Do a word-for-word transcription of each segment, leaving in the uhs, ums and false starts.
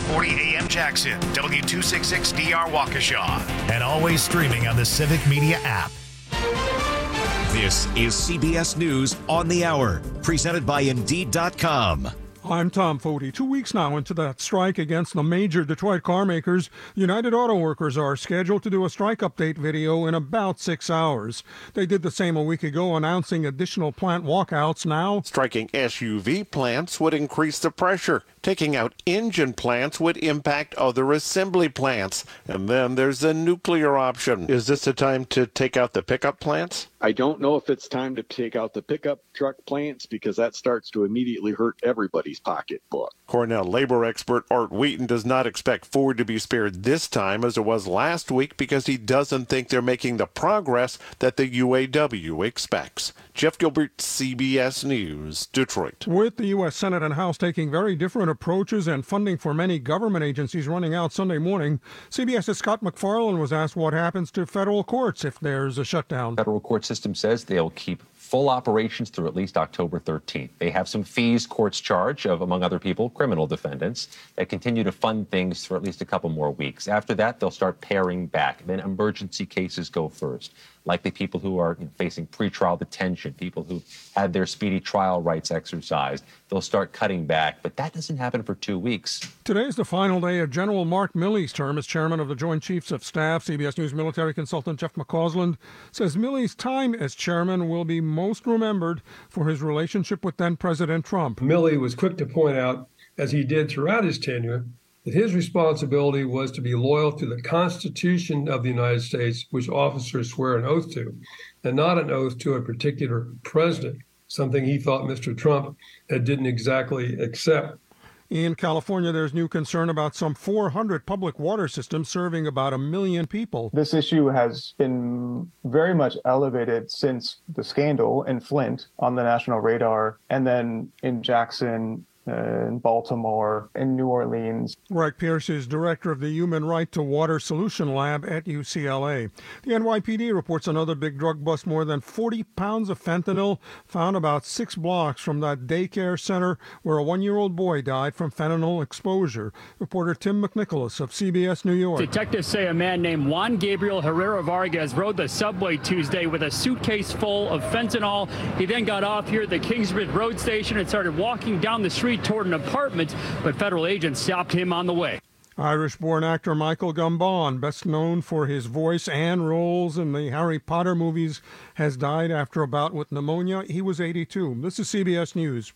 forty A M Jackson, W two sixty-six D R Waukesha, and always streaming on the Civic Media app. This is C B S News on the Hour, presented by Indeed dot com. I'm Tom Foti. Two weeks now into that strike against the major Detroit car makers, United Auto Workers are scheduled to do a strike update video in about six hours. They did the same a week ago, announcing additional plant walkouts now. Striking S U V plants would increase the pressure. Taking out engine plants would impact other assembly plants. And then there's the nuclear option. Is this the time to take out the pickup plants? I don't know if it's time to take out the pickup truck plants because that starts to immediately hurt everybody's pocketbook. Cornell labor expert Art Wheaton does not expect Ford to be spared this time as it was last week because he doesn't think they're making the progress that the U A W expects. Jeff Gilbert, C B S News, Detroit. With the U S Senate and House taking very different approaches and funding for many government agencies running out Sunday morning, CBS's Scott McFarland was asked what happens to federal courts if there's a shutdown. Federal court system says they'll keep full operations through at least October thirteenth. They have some fees courts charge of, among other people, criminal defendants that continue to fund things for at least a couple more weeks. After that, they'll start paring back. Then emergency cases go first. Likely people who are you know, facing pretrial detention, people who had their speedy trial rights exercised, they'll start cutting back. But that doesn't happen for two weeks. Today's the final day of General Mark Milley's term as chairman of the Joint Chiefs of Staff. C B S News military consultant Jeff McCausland says Milley's time as chairman will be most remembered for his relationship with then-President Trump. Milley was quick to point out, as he did throughout his tenure, that his responsibility was to be loyal to the Constitution of the United States, which officers swear an oath to, and not an oath to a particular president, something he thought Mister Trump didn't exactly accept. In California, there's new concern about some four hundred public water systems serving about a million people. This issue has been very much elevated since the scandal in Flint on the national radar, and then in Jackson, in Baltimore, in New Orleans. Greg Pierce is director of the Human Right to Water Solution Lab at U C L A. The N Y P D reports another big drug bust. More than forty pounds of fentanyl found about six blocks from that daycare center where a one-year-old boy died from fentanyl exposure. Reporter Tim McNicholas of C B S New York. Detectives say a man named Juan Gabriel Herrera Vargas rode the subway Tuesday with a suitcase full of fentanyl. He then got off here at the Kingsbridge Road Station and started walking down the street toward an apartment, but federal agents stopped him on the way. Irish-born actor Michael Gambon, best known for his voice and roles in the Harry Potter movies, has died after a bout with pneumonia. He was eighty-two. This is C B S News.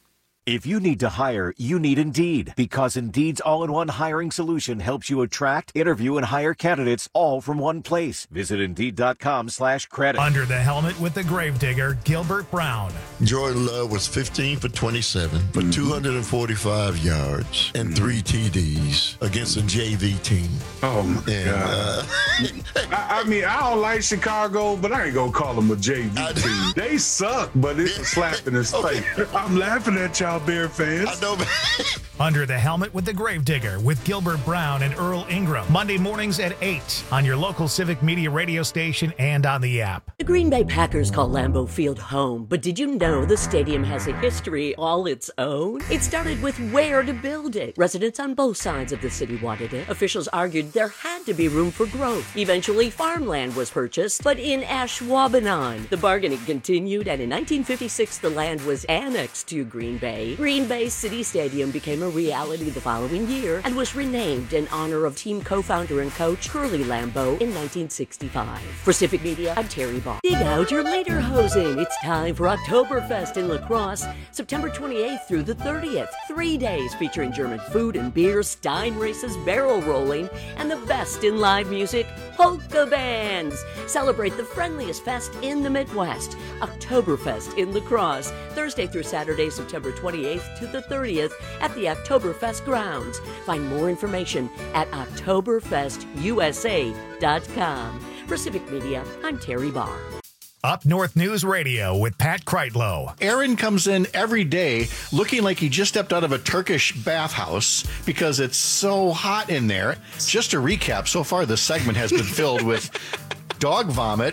If you need to hire, you need Indeed, because Indeed's all-in-one hiring solution helps you attract, interview, and hire candidates all from one place. Visit Indeed.com slash credit. Under the helmet with the gravedigger, Gilbert Brown. Jordan Love was fifteen for twenty-seven for mm-hmm. two hundred forty-five yards and three T Ds against a J V team. Oh, my and, God. Uh, I, I mean, I don't like Chicago, but I ain't going to call them a J V team. They suck, but it's a slap in his face. I'm laughing at y'all, Bear fans. I know, man. Under the helmet with the gravedigger with Gilbert Brown and Earl Ingram. Monday mornings at eight on your local Civic Media radio station and on the app. The Green Bay Packers call Lambeau Field home, but did you know the stadium has a history all its own? It started with where to build it. Residents on both sides of the city wanted it. Officials argued there had to be room for growth. Eventually, farmland was purchased, but in Ashwaubenon. The bargaining continued, and in nineteen fifty-six, the land was annexed to Green Bay. Green Bay City Stadium became a reality the following year and was renamed in honor of team co-founder and coach Curly Lambeau in nineteen sixty-five. For Civic Media, I'm Terry Barr. Dig out your lederhosen. It's time for Oktoberfest in La Crosse, September twenty-eighth through the thirtieth. Three days featuring German food and beer, Stein races, barrel rolling, and the best in live music, polka bands. Celebrate the friendliest fest in the Midwest, Oktoberfest in La Crosse, Thursday through Saturday, September twenty-eighth to the thirtieth at the Oktoberfest grounds. Find more information at Oktoberfest U S A dot com. For Civic Media, I'm Terry Barr. Up North News Radio with Pat Kreitlow. Aaron comes in every day looking like he just stepped out of a Turkish bathhouse because it's so hot in there. Just to recap, so far this segment has been filled with dog vomit,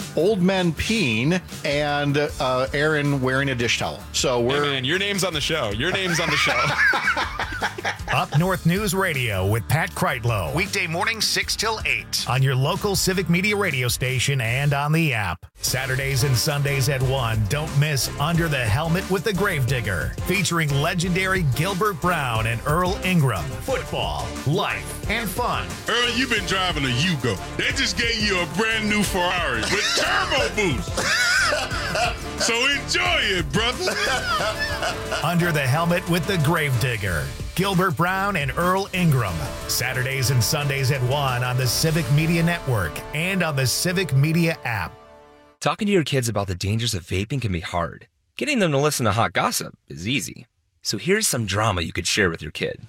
old men peeing, and uh, Aaron wearing a dish towel. So we're hey man, your name's on the show. Your name's on the show. Up North News Radio with Pat Kreitlow. Weekday morning, six till eight. On your local Civic Media radio station and on the app. Saturdays and Sundays at one. Don't miss Under the Helmet with the Gravedigger. Featuring legendary Gilbert Brown and Earl Ingram. Football, life, and fun. Earl, you've been driving a Yugo. They just gave you a brand new Ferrari with turbo boost. So enjoy it, brother. Under the Helmet with the Gravedigger. Gilbert Brown and Earl Ingram. Saturdays and Sundays at one on the Civic Media Network and on the Civic Media app. Talking to your kids about the dangers of vaping can be hard. Getting them to listen to hot gossip is easy. So here's some drama you could share with your kid.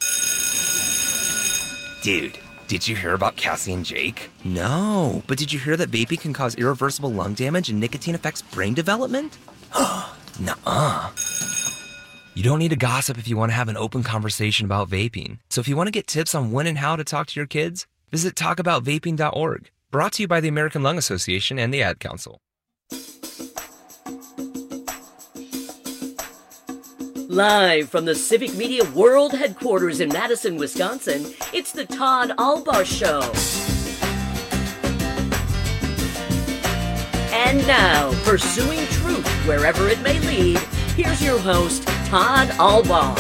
Dude, did you hear about Cassie and Jake? No, but did you hear that vaping can cause irreversible lung damage and nicotine affects brain development? Nuh-uh. You don't need to gossip if you want to have an open conversation about vaping. So if you want to get tips on when and how to talk to your kids, visit talk about vaping dot org. Brought to you by the American Lung Association and the Ad Council. Live from the Civic Media World Headquarters in Madison, Wisconsin, it's the Todd Albaugh Show. And now, pursuing truth wherever it may lead, here's your host, Todd Albaugh.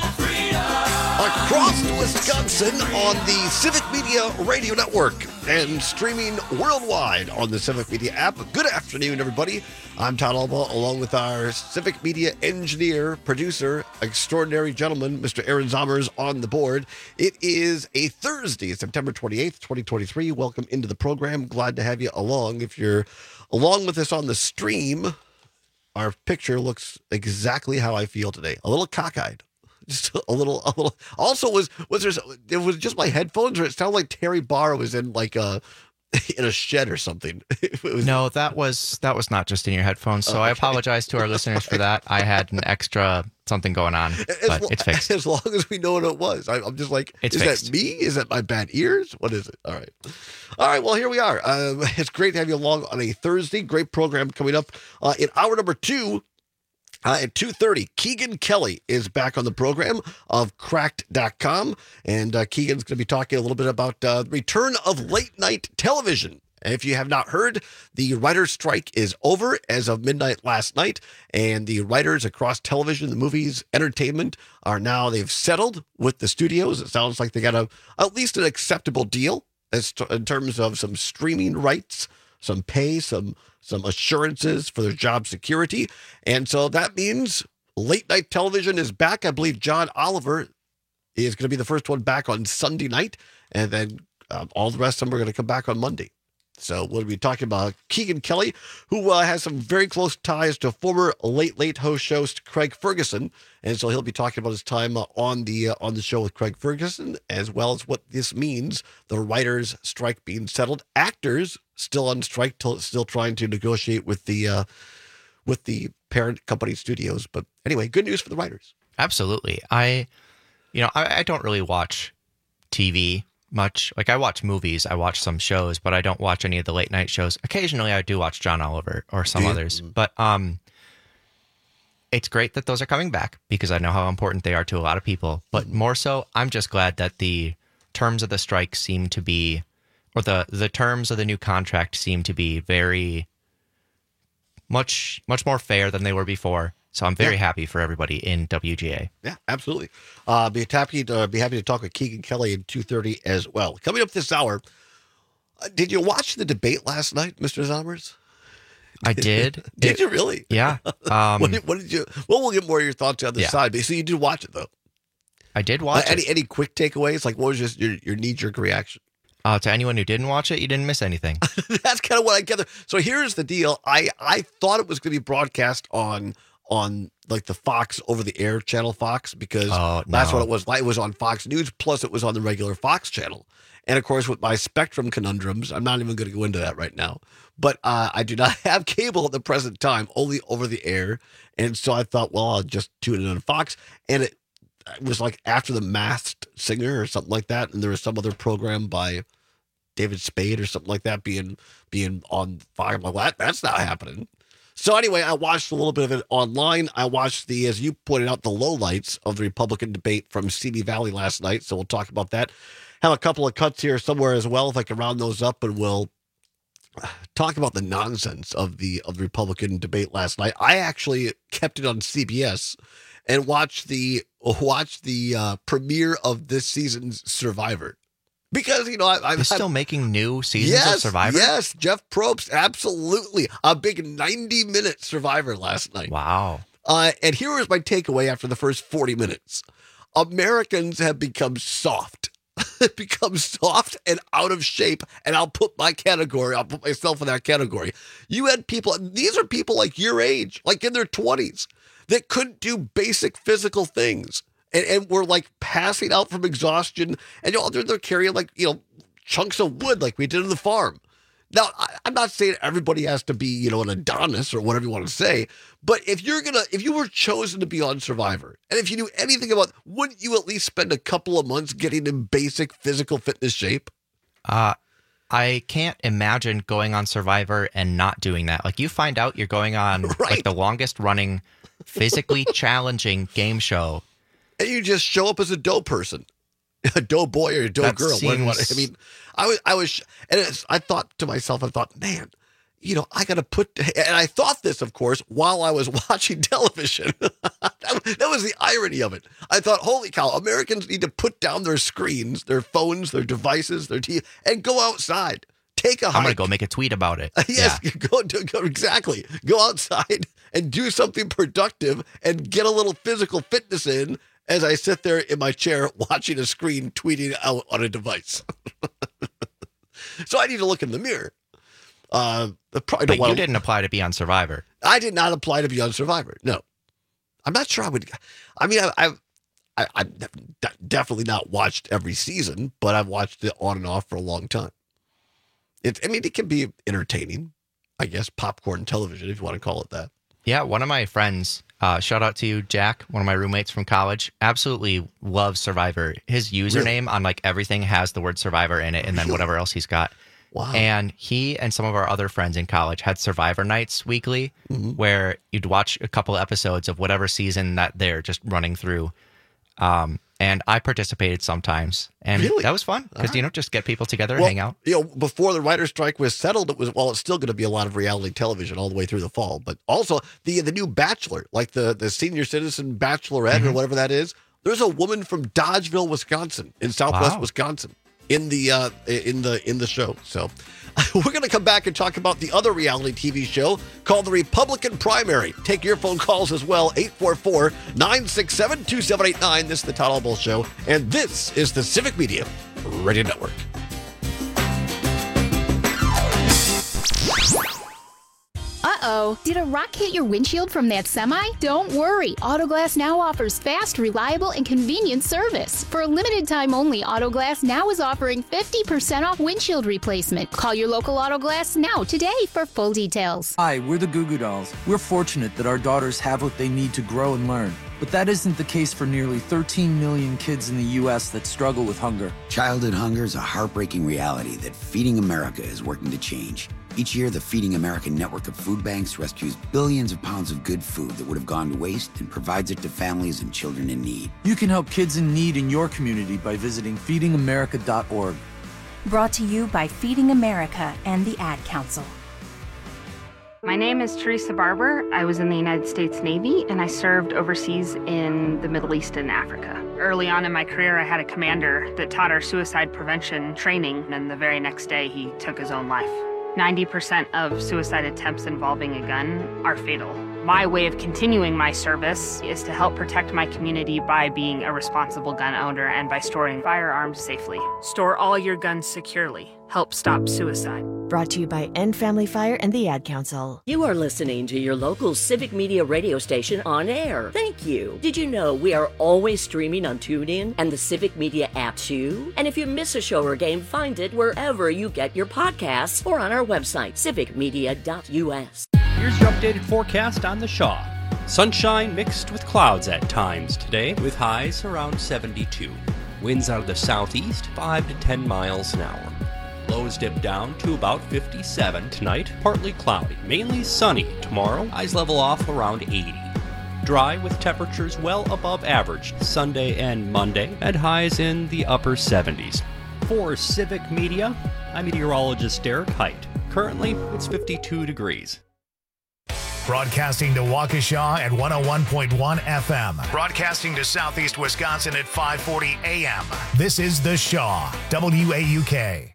Across Wisconsin on the Civic Media Radio Network and streaming worldwide on the Civic Media app. Good afternoon, everybody. I'm Todd Albaugh, along with our Civic Media engineer, producer, extraordinary gentleman, Mister Aaron Zommers on the board. It is a Thursday, September twenty-eighth, twenty twenty-three. Welcome into the program. Glad to have you along. If you're along with us on the stream, our picture looks exactly how I feel today. A little cockeyed. Just a little, a little. Also, was was there? It was just my headphones, or it sounded like Terry Barr was in like a in a shed or something. Was, no, that was that was not just in your headphones. So okay. I apologize to our listeners for that. I had an extra something going on, but as, it's fixed. As long as we know what it was, I, I'm just like, it's is fixed. that me? Is that my bad ears? What is it? All right, all right. Well, here we are. Um, it's great to have you along on a Thursday. Great program coming up uh, in hour number two. Uh, at two thirty, Keegan Kelly is back on the program of cracked dot com, and uh, Keegan's going to be talking a little bit about uh, the return of late-night television. If you have not heard, the writer's strike is over as of midnight last night, and the writers across television, the movies, entertainment, are now, they've settled with the studios. It sounds like they got a at least an acceptable deal as to, in terms of some streaming rights, some pay, some some assurances for their job security. And so that means late night television is back. I believe John Oliver is going to be the first one back on Sunday night. And then um, all the rest of them are going to come back on Monday. So we'll be talking about Keegan Kelly, who uh, has some very close ties to former Late Late host host Craig Ferguson, and so he'll be talking about his time uh, on the uh, on the show with Craig Ferguson, as well as what this means: the writers' strike being settled, actors still on strike, t- still trying to negotiate with the uh, with the parent company studios. But anyway, good news for the writers. Absolutely, I, you know, I, I don't really watch T V much. Like, I watch movies, I watch some shows, but I don't watch any of the late night shows. Occasionally I do watch John Oliver or some yeah. others, but um it's great that those are coming back because I know how important they are to a lot of people. But more so, I'm just glad that the terms of the strike seem to be, or the the terms of the new contract seem to be very much much more fair than they were before. So I'm very yeah. happy for everybody in W G A. Yeah, absolutely. Uh, be happy to uh, be happy to talk with Keegan Kelly at two thirty as well. Coming up this hour, uh, did you watch the debate last night, Mister Zommers? I did. did it, you really? Yeah. Um, what, did, what did you? Well, we'll get more of your thoughts on the yeah. side. But so you did watch it though. I did watch uh, it. Any any quick takeaways? Like, what was just your your knee jerk reaction? Uh, to anyone who didn't watch it, you didn't miss anything. That's kind of what I gather. So here's the deal. I I thought it was going to be broadcast on. on like the Fox over the air channel Fox, because oh, no. that's what it was. It was on Fox News, plus it was on the regular Fox channel. And of course, with my Spectrum conundrums, I'm not even going to go into that right now, but uh, I do not have cable at the present time, only over the air. And so I thought, well, I'll just tune in on Fox. And it, it was like after The Masked Singer or something like that. And there was some other program by David Spade or something like that being being on fire. I'm like, well, that, that's not happening. So anyway, I watched a little bit of it online. I watched the, as you pointed out, the lowlights of the Republican debate from Simi Valley last night. So we'll talk about that. Have a couple of cuts here somewhere as well, if I can round those up, and we'll talk about the nonsense of the of the Republican debate last night. I actually kept it on C B S and watched the watched the uh, premiere of this season's Survivor. Because, you know, I, I'm They're still I'm, making new seasons yes, of Survivor? Yes, Jeff Probst, absolutely. A big ninety-minute Survivor last night. Wow. Uh, and here was my takeaway after the first forty minutes. Americans have become soft. become soft and out of shape, and I'll put my category, I'll put myself in that category. You had people, these are people like your age, like in their twenties, that couldn't do basic physical things. And, and we're like passing out from exhaustion, and you know, they're, they're carrying like, you know, chunks of wood like we did on the farm. Now, I, I'm not saying everybody has to be, you know, an Adonis or whatever you want to say, but if you're going to, if you were chosen to be on Survivor, and if you knew anything about, wouldn't you at least spend a couple of months getting in basic physical fitness shape? Uh, I can't imagine going on Survivor and not doing that. Like, you find out you're going on right. like the longest running, physically challenging game show. And you just show up as a dough person, a dough boy or a dough that girl. Seems... I mean, I was, I was, and it's, I thought to myself, I thought, man, you know, I got to put, and I thought this, of course, while I was watching television. that, that was the irony of it. I thought, holy cow, Americans need to put down their screens, their phones, their devices, their T V, and go outside. Take a hike. I'm going to go make a tweet about it. yes, yeah. go, go, exactly. Go outside and do something productive and get a little physical fitness in as I sit there in my chair watching a screen tweeting out on a device. So I need to look in the mirror. Uh, probably but don't you didn't apply to be on Survivor. I did not apply to be on Survivor. No. I'm not sure I would. I mean, I, I've, I, I've definitely not watched every season, but I've watched it on and off for a long time. It, I mean, it can be entertaining, I guess, popcorn television, if you want to call it that. Yeah, one of my friends, uh, shout out to you, Jack, one of my roommates from college, absolutely loves Survivor. His username really? on like everything has the word Survivor in it, and then really? whatever else he's got. Wow. And he and some of our other friends in college had Survivor nights weekly, mm-hmm. where you'd watch a couple episodes of whatever season that they're just running through. Um, and I participated sometimes, and really? that was fun because, right. you know, just get people together well, and hang out. You know, before the writer's strike was settled, it was, well, it's still going to be a lot of reality television all the way through the fall, but also the the new Bachelor, like the, the senior citizen Bachelorette mm-hmm. or whatever that is. There's a woman from Dodgeville, Wisconsin, in Southwest wow. Wisconsin, in the uh, in the in the show. So we're going to come back and talk about the other reality T V show called The Republican Primary. Take your phone calls as well, eight four four, nine six seven, two seven eight nine. This is the Todd Albull Show, and this is the Civic Media Radio Network. Uh-oh, did a rock hit your windshield from that semi? Don't worry, Autoglass Now offers fast, reliable, and convenient service. For a limited time only, Autoglass Now is offering fifty percent off windshield replacement. Call your local Autoglass Now today for full details. Hi, we're the Goo Goo Dolls. We're fortunate that our daughters have what they need to grow and learn. But that isn't the case for nearly thirteen million kids in the U S that struggle with hunger. Childhood hunger is a heartbreaking reality that Feeding America is working to change. Each year, the Feeding America network of food banks rescues billions of pounds of good food that would have gone to waste and provides it to families and children in need. You can help kids in need in your community by visiting feeding america dot org. Brought to you by Feeding America and the Ad Council. My name is Teresa Barber. I was in the United States Navy, and I served overseas in the Middle East and Africa. Early on in my career, I had a commander that taught our suicide prevention training, and the very next day, he took his own life. ninety percent of suicide attempts involving a gun are fatal. My way of continuing my service is to help protect my community by being a responsible gun owner and by storing firearms safely. Store all your guns securely. Help stop suicide. Brought to you by End Family Fire and the Ad Council. You are listening to your local Civic Media radio station on air. Thank you. Did you know we are always streaming on TuneIn and the Civic Media app too? And if you miss a show or game, find it wherever you get your podcasts or on our website, civic media dot u s. Here's your updated forecast on the Shaw. Sunshine mixed with clouds at times today, with highs around seventy-two. Winds out of the southeast, five to ten miles an hour. Lows dip down to about fifty-seven. Tonight, partly cloudy, mainly sunny. Tomorrow, highs level off around eighty. Dry with temperatures well above average Sunday and Monday, and highs in the upper seventies. For Civic Media, I'm meteorologist Derek Height. Currently, it's fifty-two degrees. Broadcasting to Waukesha at one oh one point one F M. Broadcasting to Southeast Wisconsin at five forty A M. This is The Shaw, W A U K.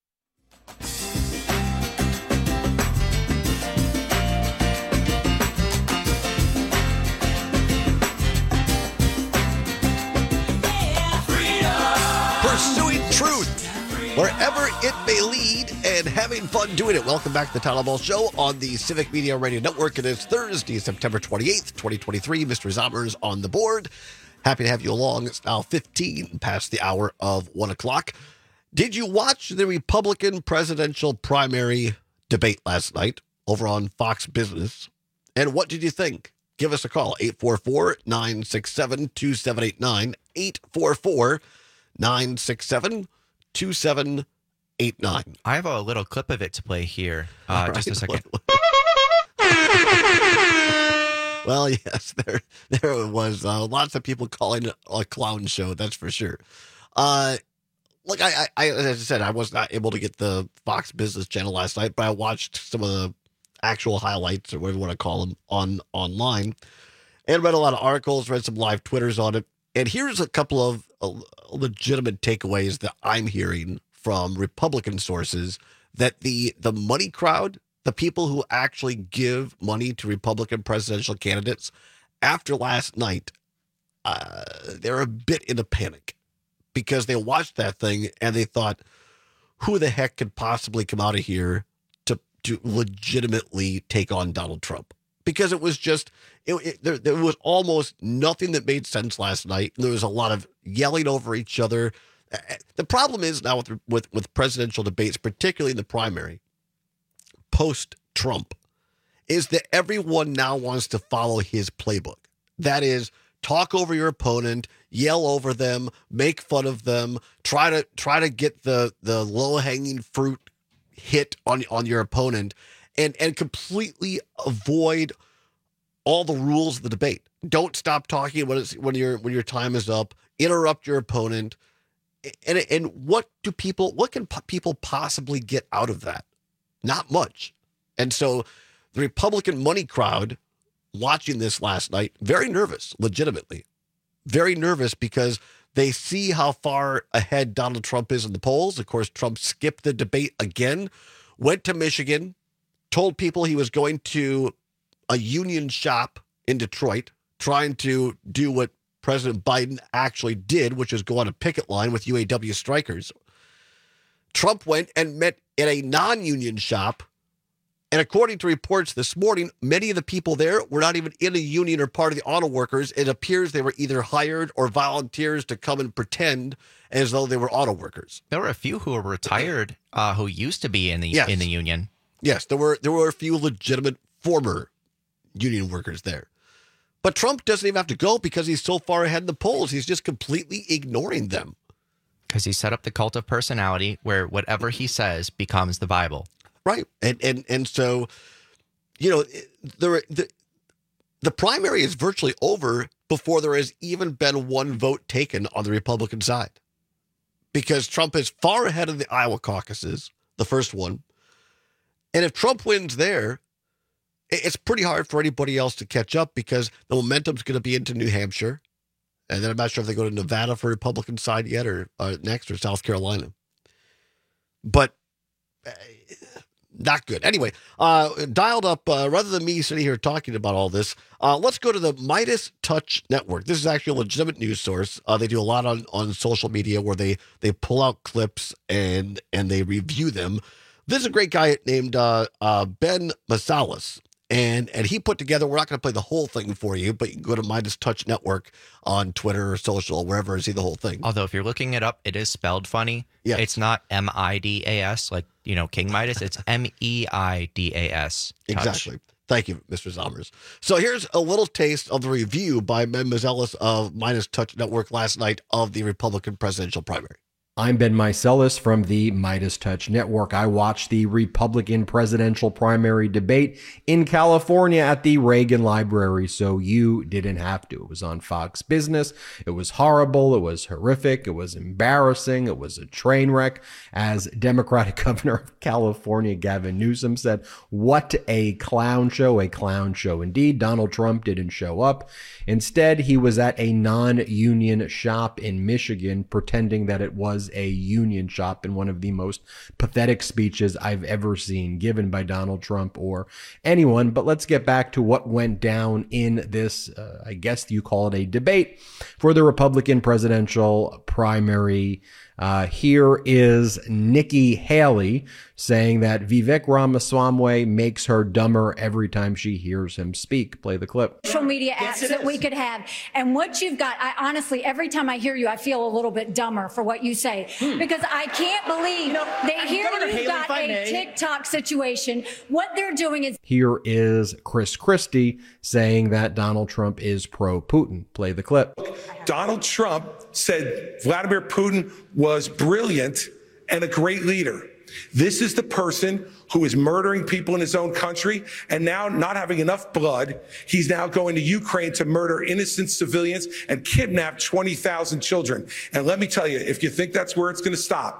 Pursuing truth, wherever it may lead, and having fun doing it. Welcome back to the Tyler Ball Show on the Civic Media Radio Network. It is Thursday, September twenty-eighth, twenty twenty-three. Mister Zommers on the board. Happy to have you along. It's now fifteen past the hour of one o'clock. Did you watch the Republican presidential primary debate last night over on Fox Business? And what did you think? Give us a call, eight four four, nine six seven, two seven eight nine, eight four four, nine six seven, two seven eight nine. I have a little clip of it to play here. Uh, Right. Just a second. Well, yes, there there it was. Uh, lots of people calling it a clown show, that's for sure. Uh, look, I, I, as I said, I was not able to get the Fox Business channel last night, but I watched some of the actual highlights, or whatever you want to call them, on online, and read a lot of articles, read some live Twitters on it. And here's a couple of uh, legitimate takeaways that I'm hearing from Republican sources, that the the money crowd, the people who actually give money to Republican presidential candidates, after last night, uh, they're a bit in a panic because they watched that thing and they thought, who the heck could possibly come out of here to, to legitimately take on Donald Trump? Because it was just, it, it, there, there was almost nothing that made sense last night. There was a lot of yelling over each other. The problem is now with, with, with presidential debates, particularly in the primary, post-Trump, is that everyone now wants to follow his playbook. That is, talk over your opponent, yell over them, make fun of them, try to try to get the the low-hanging fruit hit on on your opponent, and and completely avoid all the rules of the debate. Don't stop talking when it's when your when your time is up. Interrupt your opponent. And and what do people what can people possibly get out of that? Not much. And so the Republican money crowd watching this last night, very nervous, legitimately. Very nervous because they see how far ahead Donald Trump is in the polls. Of course, Trump skipped the debate again, went to Michigan, told people he was going to a union shop in Detroit, trying to do what President Biden actually did, which is go on a picket line with U A W strikers. Trump went and met at a non-union shop. And according to reports this morning, many of the people there were not even in a union or part of the auto workers. It appears they were either hired or volunteers to come and pretend as though they were auto workers. There were a few who were retired, uh, who used to be in the Yes. in the union. Yes, there were there were a few legitimate former union workers there. But Trump doesn't even have to go because he's so far ahead in the polls. He's just completely ignoring them. Because he set up the cult of personality where whatever he says becomes the Bible. Right. And and and so, you know, the, the, the primary is virtually over before there has even been one vote taken on the Republican side. Because Trump is far ahead of the Iowa caucuses, the first one. And if Trump wins there, it's pretty hard for anybody else to catch up because the momentum's going to be into New Hampshire. And then I'm not sure if they go to Nevada for Republican side yet or uh, next or South Carolina. But uh, not good. Anyway, uh, dialed up, uh, rather than me sitting here talking about all this, uh, let's go to the Midas Touch Network. This is actually a legitimate news source. Uh, they do a lot on, on social media where they, they pull out clips and, and they review them. This is a great guy named uh, uh, Ben Masalis. And and he put together, we're not going to play the whole thing for you, but you can go to Midas Touch Network on Twitter or social, wherever, and see the whole thing. Although if you're looking it up, it is spelled funny. Yeah. It's not M I D A S, like, you know, King Midas. It's M E I D A S. Touch. Exactly. Thank you, Mister Zommers. So here's a little taste of the review by Ben Masalis of Midas Touch Network last night of the Republican presidential primary. I'm Ben Meiselas from the Midas Touch Network. I watched the Republican presidential primary debate in California at the Reagan Library, so you didn't have to. It was on Fox Business. It was horrible. It was horrific. It was embarrassing. It was a train wreck. As Democratic Governor of California, Gavin Newsom, said, what a clown show, a clown show indeed. Donald Trump didn't show up. Instead, he was at a non-union shop in Michigan, pretending that it was a union shop in one of the most pathetic speeches I've ever seen given by Donald Trump or anyone. But let's get back to what went down in this, uh, I guess you call it a debate for the Republican presidential primary. Uh, here is Nikki Haley saying that Vivek Ramaswamy makes her dumber every time she hears him speak. Play the clip. Social media apps yes, that we could have. And what you've got, I honestly, every time I hear you, I feel a little bit dumber for what you say. Hmm. Because I can't believe you know, that here you've Haley, got a may. TikTok situation. What they're doing is... Here is Chris Christie saying that Donald Trump is pro-Putin. Play the clip. Donald Trump said Vladimir Putin was brilliant and a great leader. This is the person who is murdering people in his own country, and now not having enough blood, he's now going to Ukraine to murder innocent civilians and kidnap twenty thousand children. And let me tell you, if you think that's where it's going to stop,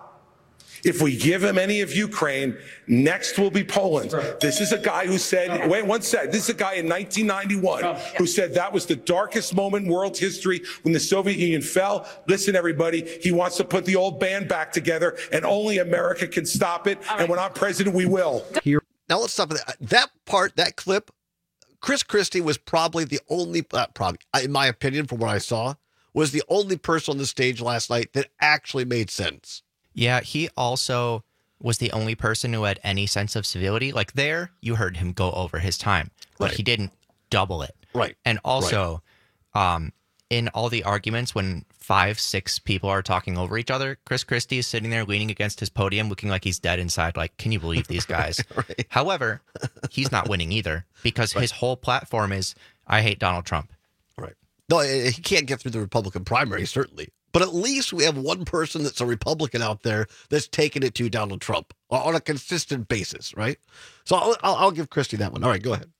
if we give him any of Ukraine, next will be Poland. Right. This is a guy who said, oh. wait, one sec, this is a guy in nineteen ninety-one oh, yeah. who said that was the darkest moment in world history when the Soviet Union fell. Listen, everybody, he wants to put the old band back together, and only America can stop it. Right. And when I'm president, we will. Here. Now let's stop that. That part, that clip, Chris Christie was probably the only, uh, probably, in my opinion, from what I saw, was the only person on the stage last night that actually made sense. Yeah, he also was the only person who had any sense of civility. Like there, you heard him go over his time, but right. he didn't double it. Right. And also, right. um, in all the arguments when five, six people are talking over each other, Chris Christie is sitting there leaning against his podium looking like he's dead inside. Like, can you believe these guys? right. However, he's not winning either because right. his whole platform is, I hate Donald Trump. Right. No, he can't get through the Republican primary, certainly. But at least we have one person that's a Republican out there that's taking it to Donald Trump on a consistent basis, right? So I'll, I'll, I'll give Christie that one. All right, go ahead.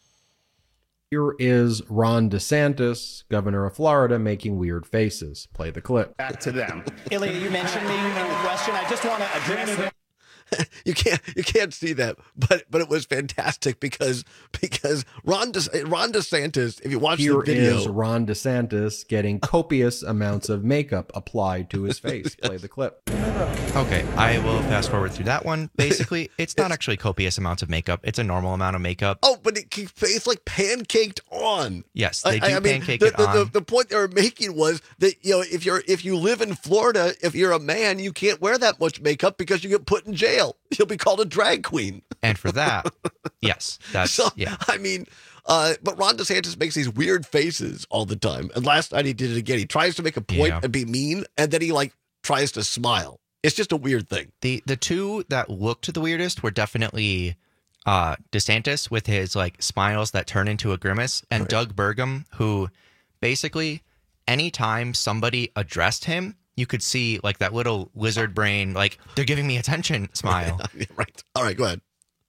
Here is Ron DeSantis, governor of Florida, making weird faces. Play the clip. Back to them. Ilya, you mentioned me in the question. I just want to address it. You can't you can't see that, but but it was fantastic because because Ron De, Ron DeSantis, if you watch Here the video, is Ron DeSantis getting copious amounts of makeup applied to his face. Play the clip. Okay, I will fast forward through that one. Basically, it's not actually copious amounts of makeup. It's a normal amount of makeup. Oh, but it, it's like pancaked on. Yes, they do I, I mean, pancake the, it the, on. The, the point they were making was that you know if you're if you live in Florida, if you're a man, you can't wear that much makeup because you get put in jail. You'll be called a drag queen. And for that, yes, that's so, yeah. I mean, uh, but Ron DeSantis makes these weird faces all the time. And last night he did it again. He tries to make a point Yeah. and be mean, and then he like tries to smile. It's just a weird thing. The the two that looked the weirdest were definitely uh, DeSantis with his like smiles that turn into a grimace, and right. Doug Burgum, who basically anytime somebody addressed him, you could see like that little lizard brain, like they're giving me attention smile. Yeah, right. All right, go ahead.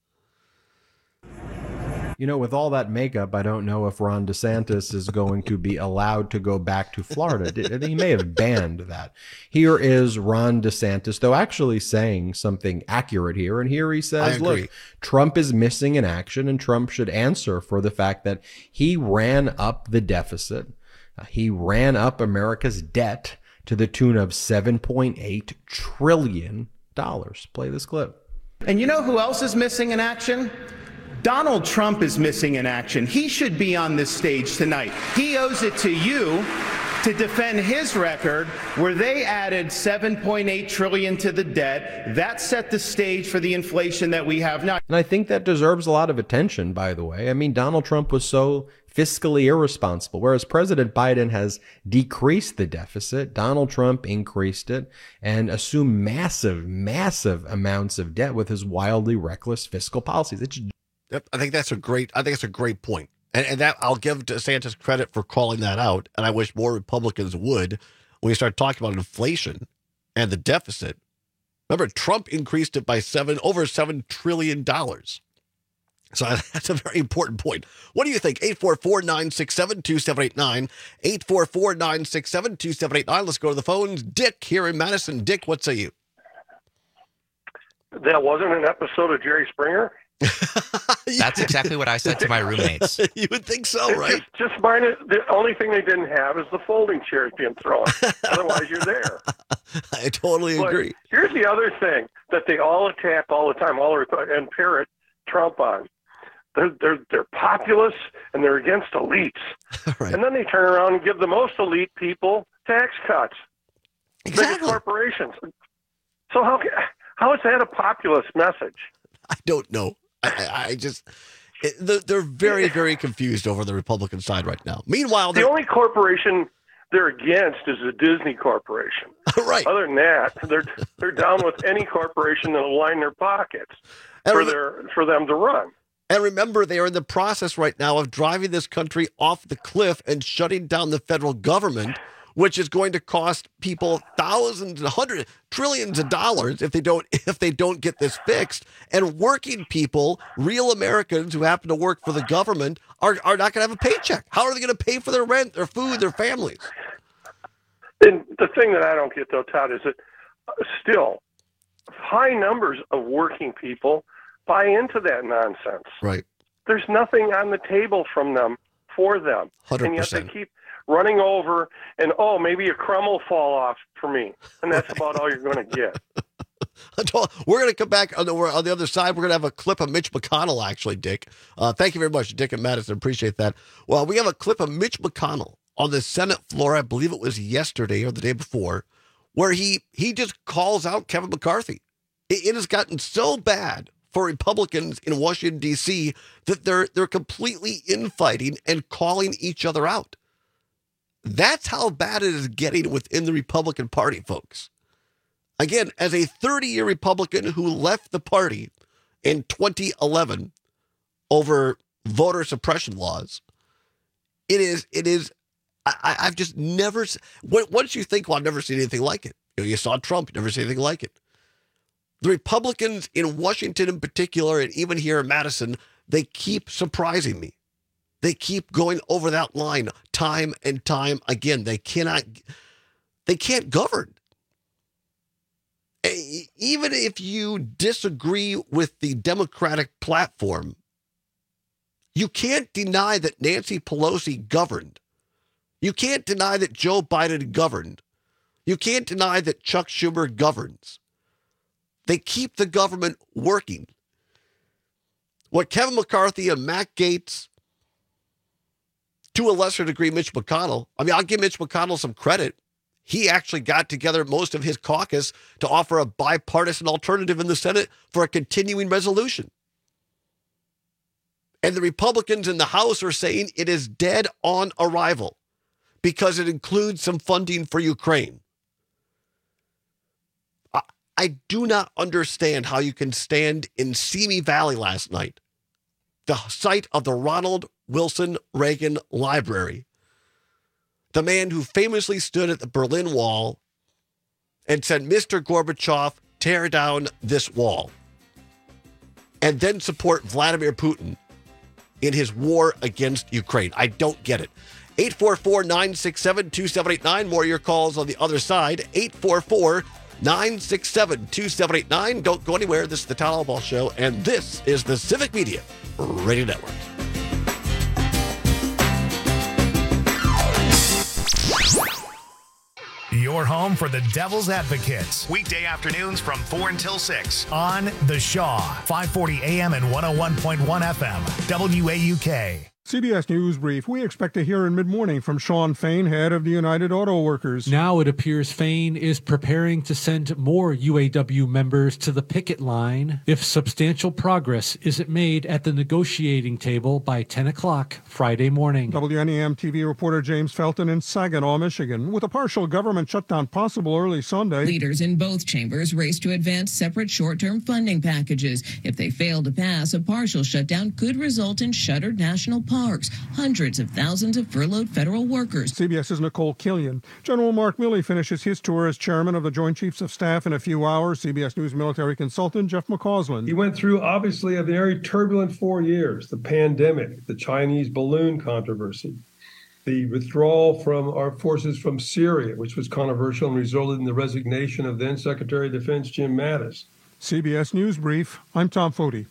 You know, with all that makeup, I don't know if Ron DeSantis is going to be allowed to go back to Florida. He may have banned that. Here is Ron DeSantis, though actually saying something accurate here. And here he says, look, Trump is missing in action, and Trump should answer for the fact that he ran up the deficit. Uh, he ran up America's debt to the tune of seven point eight trillion dollars. Play this clip. And you know who else is missing in action? Donald Trump is missing in action. He should be on this stage tonight. He owes it to you to defend his record where they added seven point eight trillion dollars to the debt. That set the stage for the inflation that we have now. And I think that deserves a lot of attention, by the way. I mean, Donald Trump was so fiscally irresponsible, whereas President Biden has decreased the deficit. Donald Trump increased it and assumed massive, massive amounts of debt with his wildly reckless fiscal policies. It's Yep, I think that's a great. I think it's a great point, and, and that I'll give DeSantis credit for calling that out. And I wish more Republicans would when we start talking about inflation. and the deficit. Remember, Trump increased it by seven over seven trillion dollars. So that's a very important point. What do you think? eight four four, nine six seven, two seven eight nine. eight four four, nine six seven, two seven eight nine. Let's go to the phones. Dick here in Madison. Dick, what say you? That wasn't an episode of Jerry Springer? That's exactly what I said to my roommates. You would think so, right? Just, just mine. The only thing they didn't have is the folding chairs being thrown. Otherwise, you're there. I totally but agree. Here's the other thing that they all attack all the time, all and parrot Trump on. They're they're they're populists and they're against elites, right. And then they turn around and give the most elite people tax cuts, exactly. Biggest corporations. So how how is that a populist message? I don't know. I, I just it, they're very very confused over the Republican side right now. Meanwhile, the only corporation they're against is the Disney Corporation. Right. Other than that, they're they're down with any corporation that'll line their pockets and for re- their for them to run. And remember, they are in the process right now of driving this country off the cliff and shutting down the federal government, which is going to cost people thousands and hundreds, trillions of dollars if they don't if they don't get this fixed. And working people, real Americans who happen to work for the government, are, are not going to have a paycheck. How are they going to pay for their rent, their food, their families? And the thing that I don't get, though, Todd, is that still high numbers of working people buy into that nonsense. Right. There's nothing on the table from them for them. one hundred percent. And yet they keep running over and, oh, maybe a crumb will fall off for me. And that's about all you're going to get. We're going to come back on the, on the other side. We're going to have a clip of Mitch McConnell, actually, Dick. Uh, thank you very much, Dick and Madison. Appreciate that. Well, we have a clip of Mitch McConnell on the Senate floor, I believe it was yesterday or the day before, where he, he just calls out Kevin McCarthy. It, it has gotten so bad for Republicans in Washington, D C that they're they're completely infighting and calling each other out. That's how bad it is getting within the Republican Party, folks. Again, as a thirty-year Republican who left the party in twenty eleven over voter suppression laws, it is, it is, I, I've just never, once you think, well, I've never seen anything like it. You know, you saw Trump, never seen anything like it. The Republicans in Washington in particular, and even here in Madison, they keep surprising me. They keep going over that line time and time again. They cannot, they can't govern. Even if you disagree with the Democratic platform, you can't deny that Nancy Pelosi governed. You can't deny that Joe Biden governed. You can't deny that Chuck Schumer governs. They keep the government working. What Kevin McCarthy and Matt Gaetz, to a lesser degree, Mitch McConnell, I mean, I'll give Mitch McConnell some credit. He actually got together most of his caucus to offer a bipartisan alternative in the Senate for a continuing resolution. And the Republicans in the House are saying it is dead on arrival because it includes some funding for Ukraine. I, I do not understand how you can stand in Simi Valley last night, the site of the Ronald Wilson Reagan Library, the man who famously stood at the Berlin Wall and said, Mister Gorbachev, tear down this wall, and then support Vladimir Putin in his war against Ukraine. I don't get it. eight four four, nine six seven, two seven eight nine. More of your calls on the other side. eight four four, nine six seven, two seven eight nine. Don't go anywhere. This is the Todd Albaugh Show, and this is the Civic Media Radio Network. Your home for the Devil's Advocates. Weekday afternoons from four until six. On The Shaw, five forty A M and one oh one point one F M, W A U K. C B S News Brief. We expect to hear in mid-morning from Sean Fain, head of the United Auto Workers. Now it appears Fain is preparing to send more U A W members to the picket line if substantial progress isn't made at the negotiating table by ten o'clock Friday morning. W N E M T V reporter James Felton in Saginaw, Michigan. With a partial government shutdown possible early Sunday, leaders in both chambers race to advance separate short-term funding packages. If they fail to pass, a partial shutdown could result in shuttered national parks, hundreds of thousands of furloughed federal workers. CBS's Nicole Killian. General Mark Milley finishes his tour as chairman of the Joint Chiefs of Staff in a few hours. C B S News military consultant Jeff McCausland. He went through, obviously, a very turbulent four years, the pandemic, the Chinese balloon controversy, the withdrawal from our forces from Syria, which was controversial and resulted in the resignation of then Secretary of Defense Jim Mattis. C B S News Brief, I'm Tom Foti.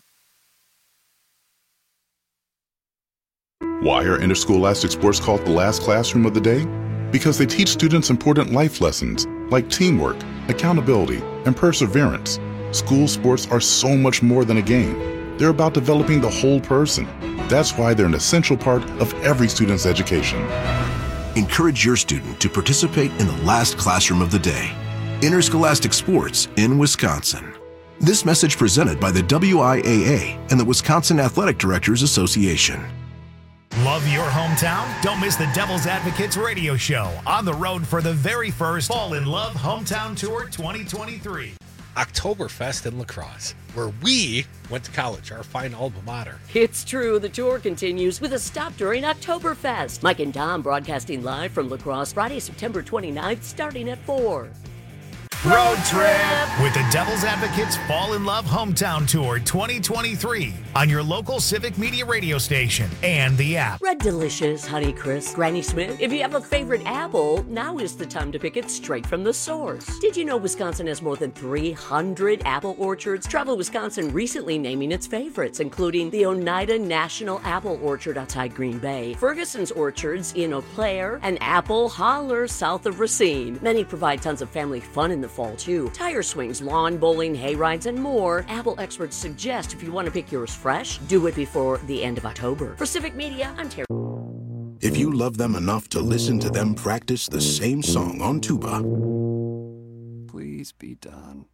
Why are interscholastic sports called the last classroom of the day? Because they teach students important life lessons like teamwork, accountability, and perseverance. School sports are so much more than a game. They're about developing the whole person. That's why they're an essential part of every student's education. Encourage your student to participate in the last classroom of the day. Interscholastic sports in Wisconsin. This message presented by the W I A A and the Wisconsin Athletic Directors Association. Love your hometown? Don't miss the Devil's Advocates radio show on the road for the very first Fall in Love Hometown Tour twenty twenty-three. Oktoberfest in La Crosse, where we went to college, our fine alma mater. It's true. The tour continues with a stop during Oktoberfest. Mike and Tom broadcasting live from La Crosse Friday, September twenty-ninth, starting at four. Road trip with the Devil's Advocates Fall in Love Hometown Tour twenty twenty-three on your local Civic Media radio station and the app. Red Delicious, Honey Crisp, Granny Smith. If you have a favorite apple, now is the time to pick it straight from the source. Did you know Wisconsin has more than three hundred apple orchards? Travel Wisconsin recently naming its favorites, including the Oneida National Apple Orchard outside Green Bay, Ferguson's Orchards in Eau Claire, and Apple Holler south of Racine. Many provide tons of family fun in the fall too. Tire swings, lawn bowling, hay rides, and more. Apple experts suggest if you want to pick yours fresh, do it before the end of October. For Civic Media, I'm Terry. If you love them enough to listen to them practice the same song on tuba, please be done.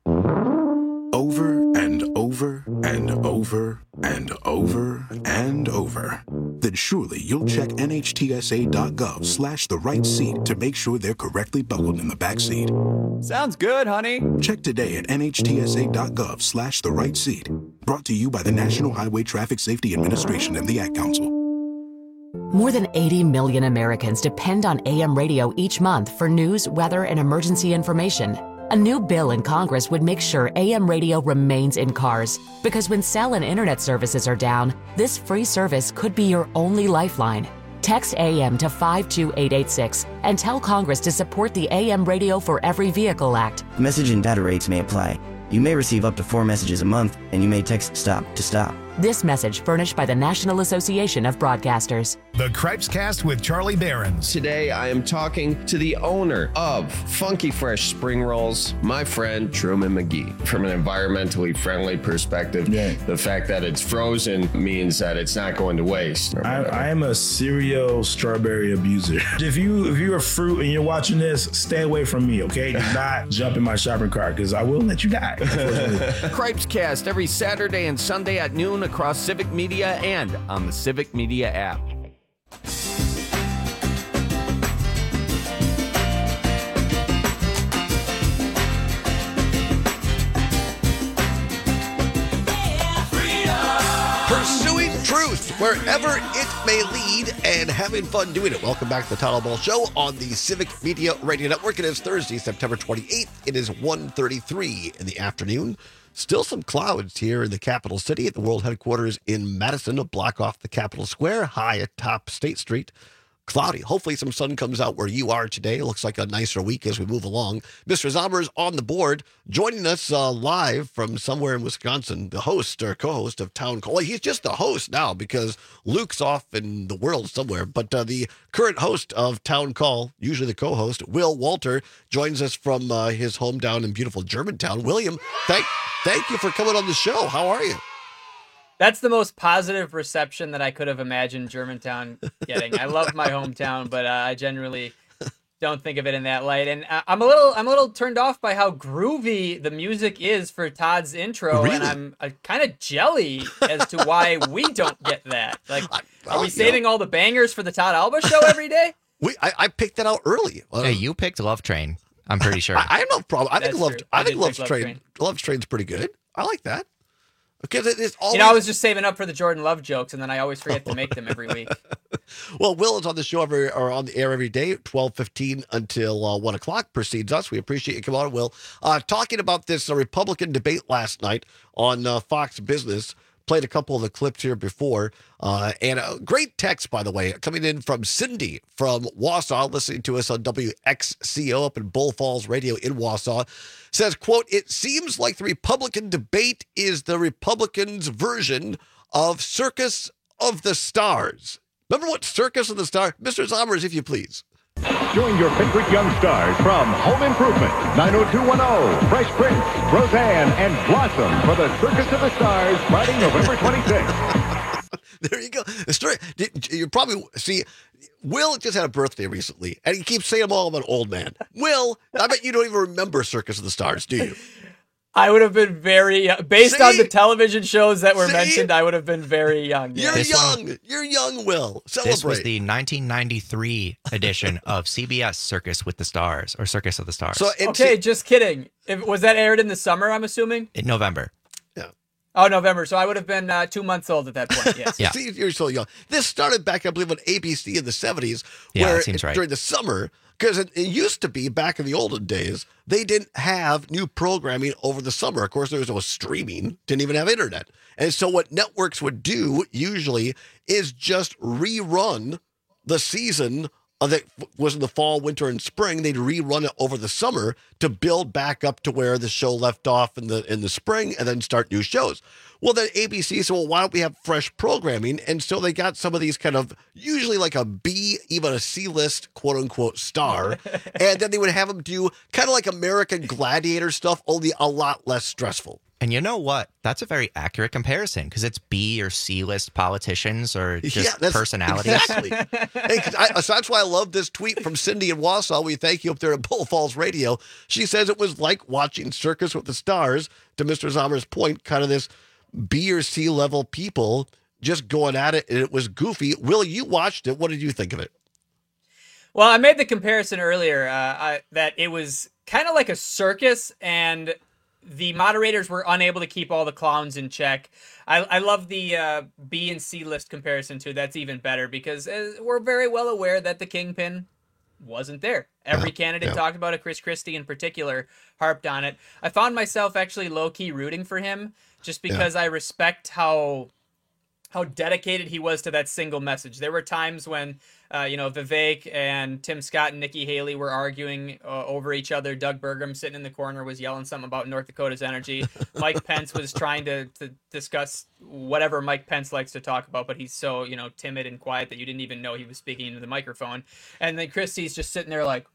Over and over and over and over and over, then surely you'll check N H T S A dot gov slash the right seat to make sure they're correctly buckled in the back seat. Sounds good, honey. Check today at N H T S A dot gov slash the right seat. Brought to you by the National Highway Traffic Safety Administration and the Ad Council. More than eighty million Americans depend on A M radio each month for news, weather, and emergency information. A new bill in Congress would make sure A M radio remains in cars, because when cell and internet services are down, this free service could be your only lifeline. Text A M to five two eight eight six and tell Congress to support the A M Radio for Every Vehicle Act. Message and data rates may apply. You may receive up to four messages a month, and you may text STOP to stop. This message furnished by the National Association of Broadcasters. The Cripescast with Charlie Behrens. Today I am talking to the owner of Funky Fresh Spring Rolls, my friend Truman McGee. From an environmentally friendly perspective, yeah. The fact that it's frozen means that it's not going to waste. I, I am a serial strawberry abuser. If you if you're a fruit and you're watching this, stay away from me, okay? Do not jump in my shopping cart because I will let you die. Cripescast every Saturday and Sunday at noon across Civic Media and on the Civic Media app. Pursuing truth wherever it may lead and having fun doing it. Welcome back to the Town Ball Show on the Civic Media Radio Network. It is Thursday, September twenty-eighth. It is one thirty-three in the afternoon. Still some clouds here in the capital city at the world headquarters in Madison, a block off the Capitol Square, high atop State Street. Cloudy. Hopefully some sun comes out where you are today. It looks like a nicer week as we move along. Mister Zomer's on the board, joining us uh, live from somewhere in Wisconsin, the host or co-host of Town Call. Well, he's just the host now because Luke's off in the world somewhere. But uh, the current host of Town Call, usually the co-host, Will Walter, joins us from uh, his hometown in beautiful Germantown. William, thank, thank you for coming on the show. How are you? That's the most positive reception that I could have imagined Germantown getting. I love my hometown, but uh, I generally don't think of it in that light. And uh, I'm a little, I'm a little turned off by how groovy the music is for Todd's intro, really? And I'm uh, kind of jelly as to why we don't get that. Like, are we saving all the bangers for the Todd Alba show every day? We, I, I picked that out early. Uh, hey, you picked Love Train. I'm pretty sure. I, I have no problem. I think Love, I, I think Love Love Train, Train. Love Train's pretty good. I like that. Because it is always... You know, I was just saving up for the Jordan Love jokes, and then I always forget to make them every week. Well, Will is on the show every, or on the air every day, twelve fifteen until uh, one o'clock, precedes us. We appreciate you coming on, Will. Uh, talking about this uh, Republican debate last night on uh, Fox Business. Played a couple of the clips here before. Uh, and a great text, by the way, coming in from Cindy from Wausau, listening to us on W X C O up in Bull Falls Radio in Wausau. Says, quote, "It seems like the Republican debate is the Republicans' version of Circus of the Stars." Remember what Circus of the Stars? Mister Zommers, if you please. Join your favorite young stars from Home Improvement, nine oh two one oh, Fresh Prince, Roseanne, and Blossom for the Circus of the Stars, Friday, November twenty-sixth. There you go. The story, you probably see, Will just had a birthday recently, and he keeps saying I'm all about an old man. Will, I bet you don't even remember Circus of the Stars, do you? I would have been very, uh, based See? on the television shows that were See? mentioned, I would have been very young. You're This young. one- You're young, Will. Celebrate. This was the nineteen ninety-three edition of C B S Circus with the Stars, or Circus of the Stars. So it- Okay, just kidding. If, was that aired in the summer, I'm assuming? in November. Oh, November. So I would have been uh, two months old at that point, yes. Yeah. See, you're so young. This started back, I believe, on A B C in the seventies, Yeah, where that seems right. during the summer, because it, it used to be back in the olden days, they didn't have new programming over the summer. Of course, there was no streaming, didn't even have internet. And so what networks would do usually is just rerun the season of that was in the fall, winter, and spring. They'd rerun it over the summer to build back up to where the show left off in the in the spring, and then start new shows. Well, then A B C said, well, why don't we have fresh programming? And so they got some of these kind of, usually like a B, even a C-list, quote-unquote, star. And then they would have them do kind of like American Gladiator stuff, only a lot less stressful. And you know what? That's a very accurate comparison because it's B or C list politicians or just Yeah, that's- personalities. Exactly. Hey, 'cause I, so that's why I love this tweet from Cindy in Wausau. We thank you up there at Bull Falls Radio. She says it was like watching Circus with the Stars, to Mister Zommer's point, kind of this B or C level people just going at it, and it was goofy. Will, you watched it. What did you think of it? Well, I made the comparison earlier uh, I, that it was kind of like a circus, and the moderators were unable to keep all the clowns in check. I, I love the uh, B and C list comparison too. That's even better because uh, we're very well aware that the Kingpin wasn't there. Every Yeah, candidate yeah. talked about it. Chris Christie in particular harped on it. I found myself actually low-key rooting for him just because I respect how how dedicated he was to that single message. There were times when, uh, you know, Vivek and Tim Scott and Nikki Haley were arguing uh, over each other. Doug Burgum sitting in the corner was yelling something about North Dakota's energy. Mike Pence was trying to, to discuss whatever Mike Pence likes to talk about, but he's so, you know, timid and quiet that you didn't even know he was speaking into the microphone. And then Christie's just sitting there like,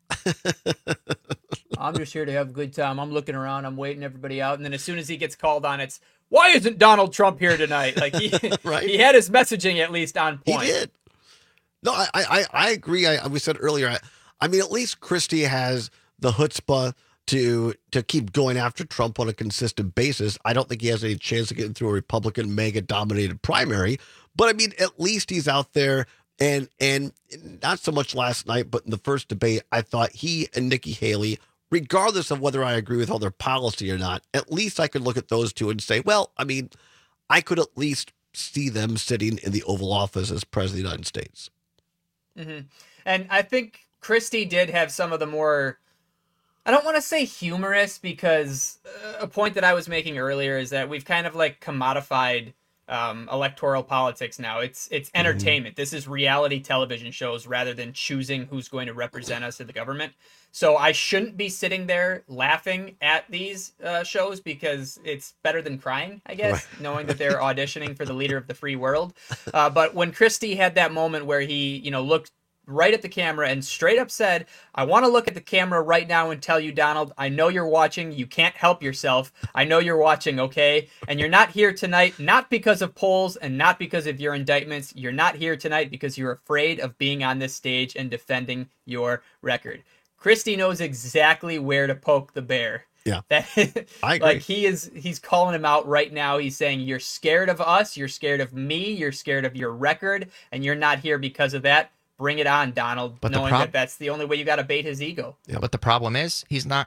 I'm just here to have a good time. I'm looking around. I'm waiting everybody out. And then as soon as he gets called on, it's, why isn't Donald Trump here tonight? Like he, Right. he had his messaging at least on point. He did. No, I I, I agree. I, we said earlier, I, I mean, at least Christie has the chutzpah to to keep going after Trump on a consistent basis. I don't think he has any chance of getting through a Republican mega-dominated primary. But, I mean, at least he's out there. And, and not so much last night, but in the first debate, I thought he and Nikki Haley, regardless of whether I agree with all their policy or not, at least I could look at those two and say, well, I mean, I could at least see them sitting in the Oval Office as president of the United States. Mm-hmm. And I think Christie did have some of the more, I don't want to say humorous, because uh, a point that I was making earlier is that we've kind of like commodified um, electoral politics now. It's it's entertainment. Mm-hmm. This is reality television shows rather than choosing who's going to represent us in the government. So I shouldn't be sitting there laughing at these uh, shows because it's better than crying, I guess, right. knowing that they're auditioning for the leader of the free world. Uh, but when Christie had that moment where he, you know, looked right at the camera and straight up said, I want to look at the camera right now and tell you, Donald, I know you're watching. You can't help yourself. I know you're watching, okay? And you're not here tonight, not because of polls and not because of your indictments. You're not here tonight because you're afraid of being on this stage and defending your record. Christie knows exactly where to poke the bear. Yeah, that, I agree. Like he is, he's calling him out right now. He's saying, you're scared of us. You're scared of me. You're scared of your record. And you're not here because of that. Bring it on, Donald, but knowing prob- that that's the only way you got to bait his ego. Yeah, but the problem is he's not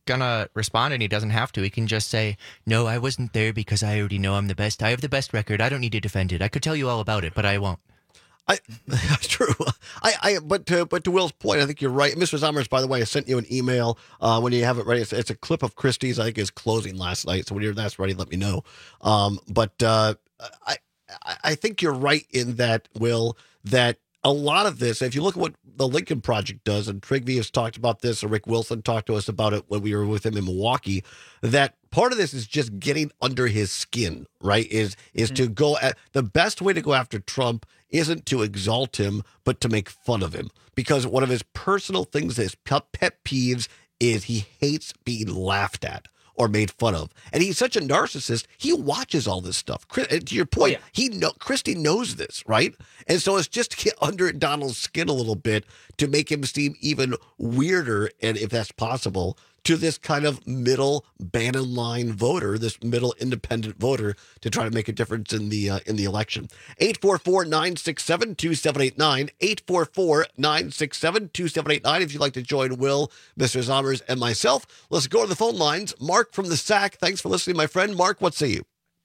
gonna respond and he doesn't have to, he can just say, no, I wasn't there because I already know I'm the best. I have the best record. I don't need to defend it. I could tell you all about it, but I won't. I, that's true. I, I, but to, but to Will's point, I think you're right. Mister Zommers, by the way, I sent you an email uh, when you have it ready. It's, it's a clip of Christie's, I think, is closing last night. So when you're that's ready, let me know. Um, but uh, I, I think you're right in that, Will, that a lot of this, if you look at what the Lincoln Project does, and Trigby has talked about this, or Rick Wilson talked to us about it when we were with him in Milwaukee, that part of this is just getting under his skin, right? Is is mm-hmm. to go at the best way to go after Trump isn't to exalt him, but to make fun of him. Because one of his personal things, his pet peeves, is he hates being laughed at or made fun of. And he's such a narcissist, he watches all this stuff. To your point, oh, yeah. he know, Christie knows this, right? And so it's just to get under Donald's skin a little bit to make him seem even weirder, and if that's possible, to this kind of middle Bannon line voter, this middle independent voter, to try to make a difference in the uh, in the election. eight four four, nine six seven, two seven eight nine, eight four four, nine six seven, two seven eight nine if you'd like to join Will, Mister Zommers, and myself. Let's go to the phone lines. Mark from the S A C. Thanks for listening, my friend. Mark, what say you?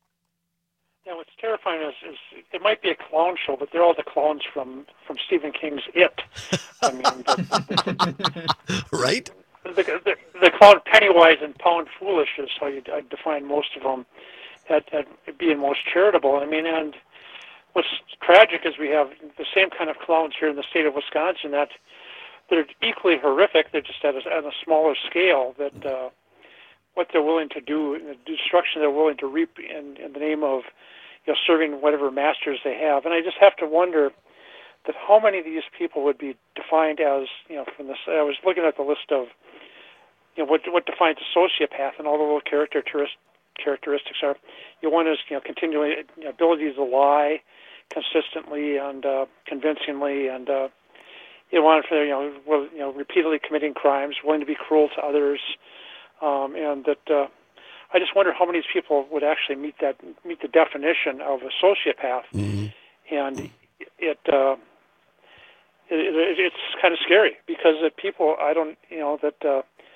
Yeah, what's terrifying is, is it might be a clown show, but they're all the clowns from, from Stephen King's It. I mean, the, right? The, the, the clown Pennywise and Pound Foolish is how you I define most of them at, at being most charitable. I mean, and what's tragic is we have the same kind of clowns here in the state of Wisconsin that they're equally horrific. They're just at a, at a smaller scale. That uh, what they're willing to do, the destruction they're willing to reap in, in the name of you know serving whatever masters they have. And I just have to wonder that how many of these people would be defined as, you know, from this, I was looking at the list of, you know, what what defines a sociopath, and all the little characteristics characteristics are. You know, one is, you know, continually you know, ability to lie consistently and uh, convincingly, and uh, you know, one for you know, well, you know, repeatedly committing crimes, willing to be cruel to others, um, and that uh, I just wonder how many of these people would actually meet that meet the definition of a sociopath, mm-hmm. and it. Uh, It, it, it's kind of scary because that people, I don't, you know, that uh,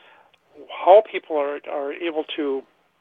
how people are are able to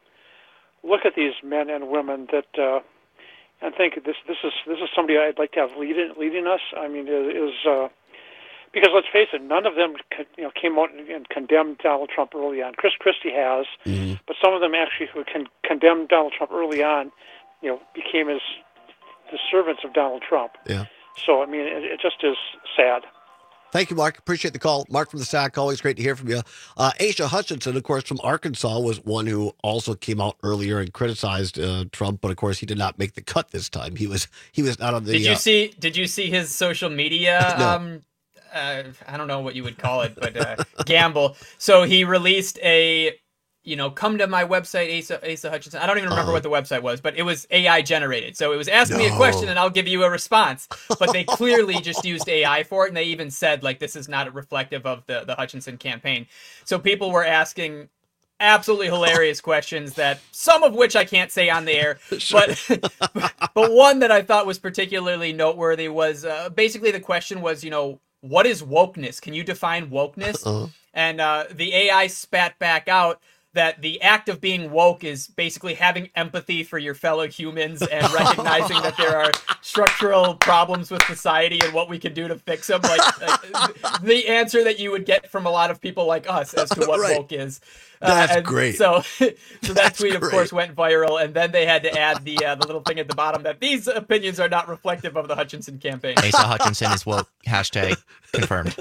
look at these men and women that uh, and think this this is this is somebody I'd like to have leading leading us. I mean, it is uh, because let's face it, none of them you know came out and condemned Donald Trump early on. Chris Christie has, mm-hmm. but some of them actually who can condemn Donald Trump early on, you know, became his the servants of Donald Trump. Yeah. So, I mean, it, it just is sad. Thank you, Mark. Appreciate the call. Mark from the S A C, always great to hear from you. Uh, Asa Hutchinson, of course, from Arkansas, was one who also came out earlier and criticized uh, Trump, but of course he did not make the cut this time. He was he was not on the. Did you uh, see? Did you see his social media? no. um, uh, I don't know what you would call it, but uh, gamble. So he released a. You know, come to my website, Asa, Asa Hutchinson. I don't even remember uh, what the website was, but it was A I generated. So it was ask no. me a question and I'll give you a response. But they clearly just used A I for it. And they even said, like, this is not reflective of the, the Hutchinson campaign. So people were asking absolutely hilarious questions that some of which I can't say on the air. Sure. But but one that I thought was particularly noteworthy was uh, basically the question was, you know, what is wokeness? Can you define wokeness? Uh-huh. And uh, the A I spat back out that the act of being woke is basically having empathy for your fellow humans and recognizing that there are structural problems with society and what we can do to fix them. Like, like the answer that you would get from a lot of people like us as to what right. woke is. That's uh, great. So, so that That's tweet, of great. course, went viral, and then they had to add the uh, the little thing at the bottom that these opinions are not reflective of the Hutchinson campaign. Asa Hutchinson is woke. Hashtag confirmed.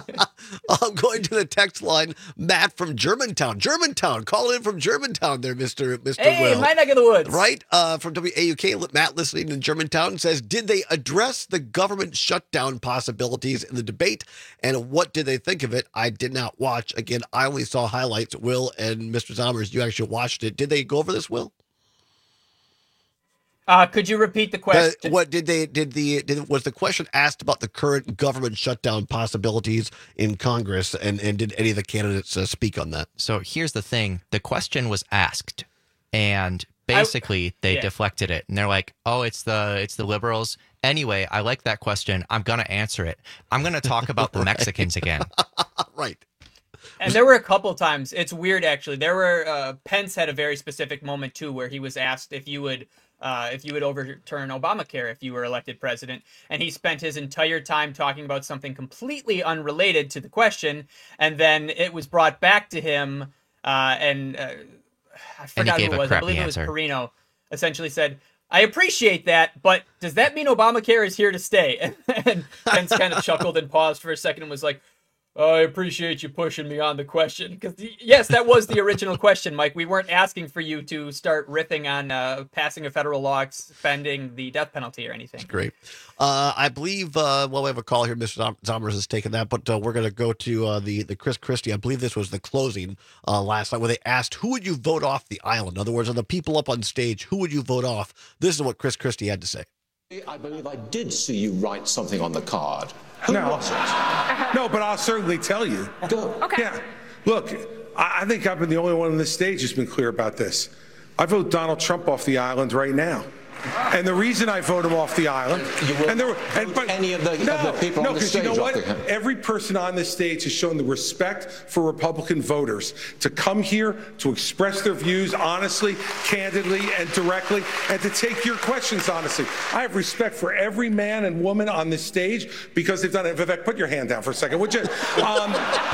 I'm going to the text line. Matt from Germantown. Germantown. Call in from Germantown there, Mister Mister Hey, Will. my neck of the woods. Right? Uh, from W A U K, Matt listening in Germantown says, did they address the government shutdown possibilities in the debate, and what did they think of it? I did not watch. Again, I only saw highlights. Will and Mister Zommers, you actually watched it. Did they go over this, Will? Uh, could you repeat the question? Uh, what did they did the did, was the question asked about the current government shutdown possibilities in Congress, and and did any of the candidates uh, speak on that? So here's the thing: the question was asked, and basically I, they yeah. deflected it, and they're like, "Oh, it's the it's the liberals." Anyway, I like that question. I'm gonna answer it. I'm gonna talk about the right. Mexicans again. Right. And there were a couple times. It's weird, actually. There were uh, Pence had a very specific moment too, where he was asked if you would. Uh, if you would overturn Obamacare if you were elected president. And he spent his entire time talking about something completely unrelated to the question. And then it was brought back to him, uh, and uh, I forgot who it was. I believe it was Perino, essentially said, I appreciate that, but does that mean Obamacare is here to stay? And, and Pence kind of chuckled and paused for a second and was like, I appreciate you pushing me on the question. Because, yes, that was the original question, Mike. We weren't asking for you to start riffing on uh, passing a federal law expending the death penalty or anything. Great. Uh, I believe, uh, well, we have a call here. Mister Zommers has taken that, but uh, we're going to go to uh, the, the Chris Christie. I believe this was the closing uh, last night where they asked, who would you vote off the island? In other words, of the people up on stage, who would you vote off? This is what Chris Christie had to say. I believe I did see you write something on the card. Who no. was it? No, but I'll certainly tell you. Go. Okay. Yeah. Look, I, I think I've been the only one on this stage who's been clear about this. I vote Donald Trump off the island right now. And the reason I vote him off the island, you will and there were and, but, any of the, no, of the people no, on the because stage you know what? the, Every person on this stage has shown the respect for Republican voters to come here to express their views honestly, candidly, and directly, and to take your questions honestly. I have respect for every man and woman on this stage because they've done it. Vivek, put your hand down for a second, would you? Um,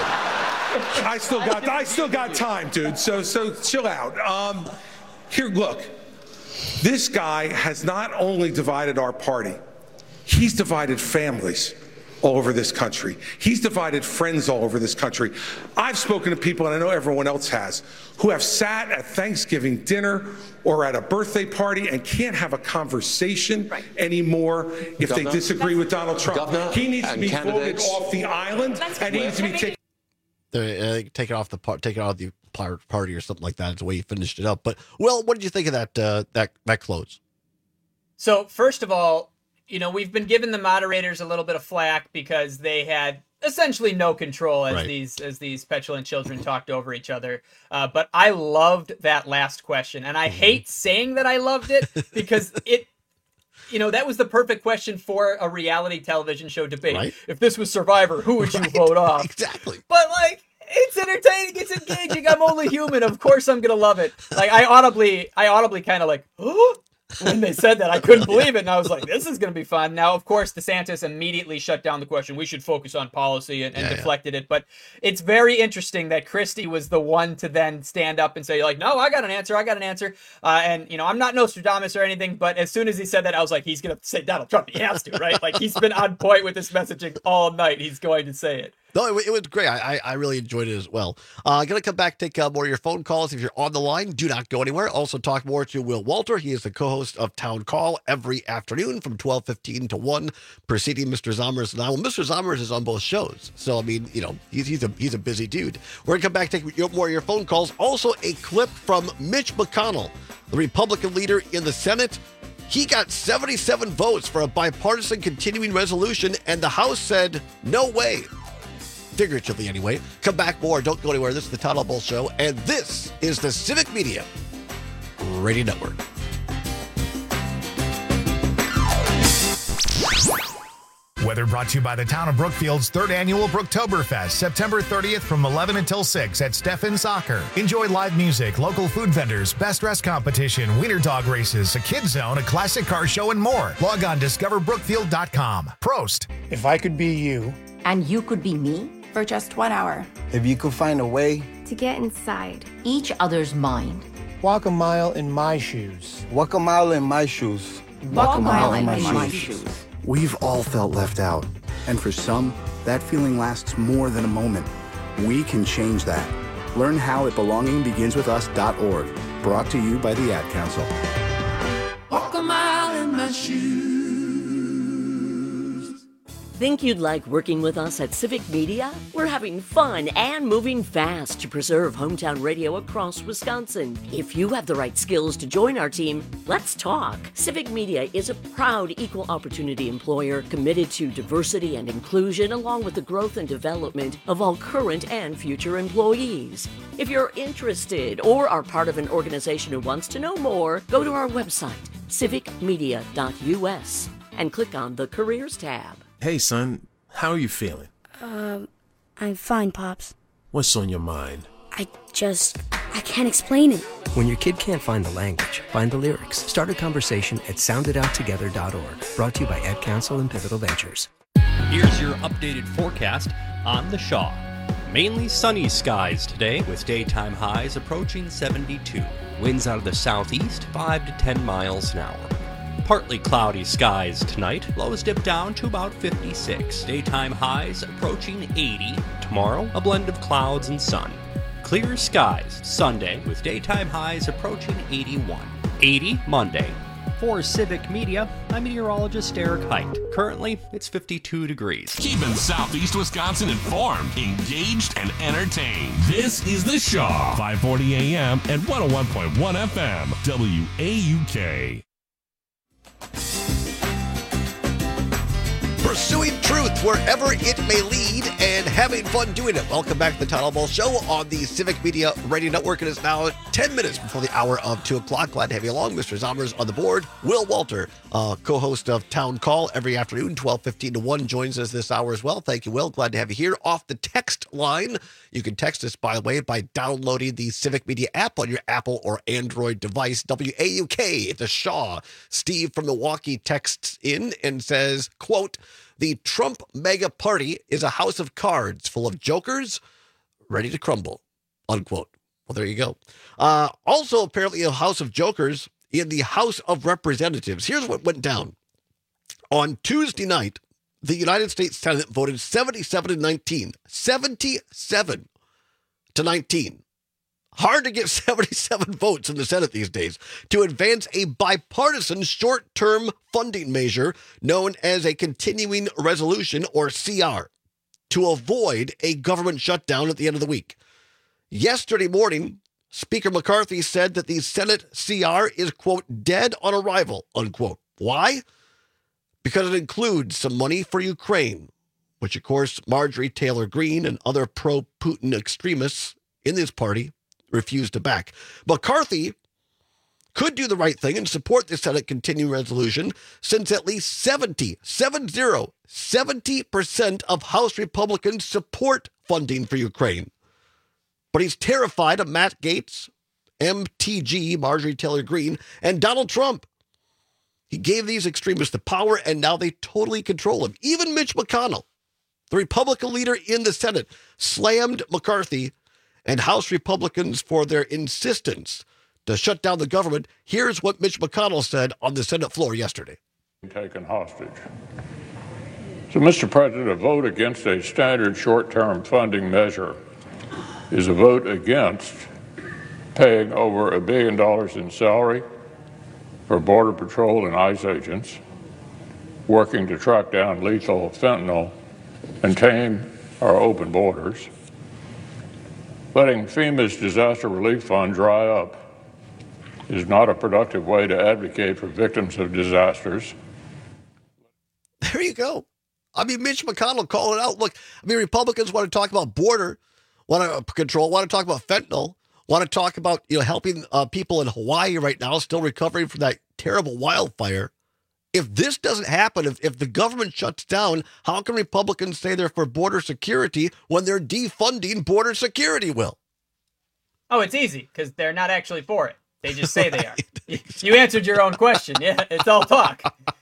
I still got I still got time, dude. So so chill out. Um, here, look. This guy has not only divided our party, he's divided families all over this country. He's divided friends all over this country. I've spoken to people, and I know everyone else has, who have sat at Thanksgiving dinner or at a birthday party and can't have a conversation right. anymore if Governor, they disagree with Donald Trump. Governor he needs to be voted off the island, and he needs to be taken. Uh, take it off the part, take it out of the party or something like that. Is the way he finished it up. But well, what did you think of that? Uh, that that close. So first of all, you know, we've been giving the moderators a little bit of flack because they had essentially no control as right. these as these petulant children talked over each other. Uh, but I loved that last question, and I mm-hmm. hate saying that I loved it because it. You know, that was the perfect question for a reality television show debate. Right. If this was Survivor, who would you right. vote off? Exactly. But, like, it's entertaining. It's engaging. I'm only human. Of course I'm going to love it. Like, I audibly, I audibly kind of like, oh, when they said that. I couldn't believe it. And I was like, this is going to be fun. Now, of course, DeSantis immediately shut down the question. We should focus on policy and, and yeah, deflected yeah. it. But it's very interesting that Christie was the one to then stand up and say, like, no, I got an answer. I got an answer. Uh, and, you know, I'm not Nostradamus or anything. But as soon as he said that, I was like, he's going to say Donald Trump. He has to, right? Like, he's been on point with this messaging all night. He's going to say it. No, it, it was great. I, I really enjoyed it as well. I'm uh, going to come back, take uh, more of your phone calls. If you're on the line, do not go anywhere. Also talk more to Will Walter. He is the co-host of Town Call every afternoon from twelve fifteen to one, preceding Mister Zommers and I. Well, Mister Zommers is on both shows. So, I mean, you know, he's, he's, a, he's a busy dude. We're going to come back, take more of your phone calls. Also, a clip from Mitch McConnell, the Republican leader in the Senate. He got seventy-seven votes for a bipartisan continuing resolution, and the House said, no way. Figuratively, anyway. Come back more. Don't go anywhere. This is the Todd Bull Show, and this is the Civic Media Radio Network. Weather brought to you by the town of Brookfield's third annual Brooktoberfest, September thirtieth from eleven until six at Steffen Soccer. Enjoy live music, local food vendors, best dress competition, wiener dog races, a kids zone, a classic car show, and more. Log on discover brookfield dot com. Prost. If I could be you. And you could be me? For just one hour. If you could find a way. To get inside. Each other's mind. Walk a mile in my shoes. Walk a mile in my shoes. Walk, Walk a mile, mile in, in my, my shoes. shoes. We've all felt left out. And for some, that feeling lasts more than a moment. We can change that. Learn how at belonging begins with us dot org. Brought to you by the Ad Council. Walk a mile in my shoes. Think you'd like working with us at Civic Media? We're having fun and moving fast to preserve hometown radio across Wisconsin. If you have the right skills to join our team, let's talk. Civic Media is a proud equal opportunity employer committed to diversity and inclusion along with the growth and development of all current and future employees. If you're interested or are part of an organization who wants to know more, go to our website, civic media dot u s, and click on the Careers tab. Hey, son, how are you feeling? Um, I'm fine, Pops. What's on your mind? I just, I can't explain it. When your kid can't find the language, find the lyrics. Start a conversation at sound it out together dot org. Brought to you by Ad Council and Pivotal Ventures. Here's your updated forecast on the Shaw. Mainly sunny skies today with daytime highs approaching seventy-two. Winds out of the southeast, five to ten miles an hour. Partly cloudy skies tonight. Lows dip down to about fifty-six. Daytime highs approaching eighty. Tomorrow, a blend of clouds and sun. Clear skies Sunday with daytime highs approaching eighty-one. eighty Monday. For Civic Media, I'm meteorologist Eric Height. Currently, it's fifty-two degrees. Keeping Southeast Wisconsin informed, engaged, and entertained. This is The Shaw, five forty A M and one oh one point one F M, W A U K. Pursuing truth wherever it may lead and having fun doing it. Welcome back to the Town Hall Ball Show on the Civic Media Radio Network. It is now ten minutes before the hour of two o'clock. Glad to have you along. Mister Zommers on the board. Will Walter, uh, co-host of Town Call every afternoon, twelve fifteen to one, joins us this hour as well. Thank you, Will. Glad to have you here. Off the text line, you can text us, by the way, by downloading the Civic Media app on your Apple or Android device. W A U K, the Shaw. Steve from Milwaukee texts in and says, quote, "The Trump mega party is a house of cards full of jokers ready to crumble," unquote. Well, there you go. Uh, also, apparently, a house of jokers in the House of Representatives. Here's what went down. On Tuesday night, the United States Senate voted seventy-seven to nineteen. seventy-seven to nineteen. Hard to get seventy-seven votes in the Senate these days to advance a bipartisan short-term funding measure known as a continuing resolution, or C R, to avoid a government shutdown at the end of the week. Yesterday morning, Speaker McCarthy said that the Senate C R is, quote, dead on arrival, unquote. Why? Because it includes some money for Ukraine, which, of course, Marjorie Taylor Greene and other pro-Putin extremists in this party refused to back. McCarthy could do the right thing and support the Senate continuing resolution, since at least seventy, seven zero, seventy percent of House Republicans support funding for Ukraine. But he's terrified of Matt Gaetz, M T G, Marjorie Taylor Greene, and Donald Trump. He gave these extremists the power, and now they totally control him. Even Mitch McConnell, the Republican leader in the Senate, slammed McCarthy and House Republicans for their insistence to shut down the government. Here's what Mitch McConnell said on the Senate floor yesterday. Taken hostage. So, Mister President, a vote against a standard short-term funding measure is a vote against paying over a billion dollars in salary for Border Patrol and ICE agents working to track down lethal fentanyl and tame our open borders. Letting FEMA's disaster relief fund dry up is not a productive way to advocate for victims of disasters. There you go. I mean, Mitch McConnell calling it out. Look, I mean, Republicans want to talk about border, want to control, want to talk about fentanyl, want to talk about, you know, helping uh, people in Hawaii right now still recovering from that terrible wildfire. If this doesn't happen, if, if the government shuts down, how can Republicans say they're for border security when they're defunding border security, Will? Oh, it's easy, because they're not actually for it. They just say they are. You answered your own question. Yeah, it's all talk.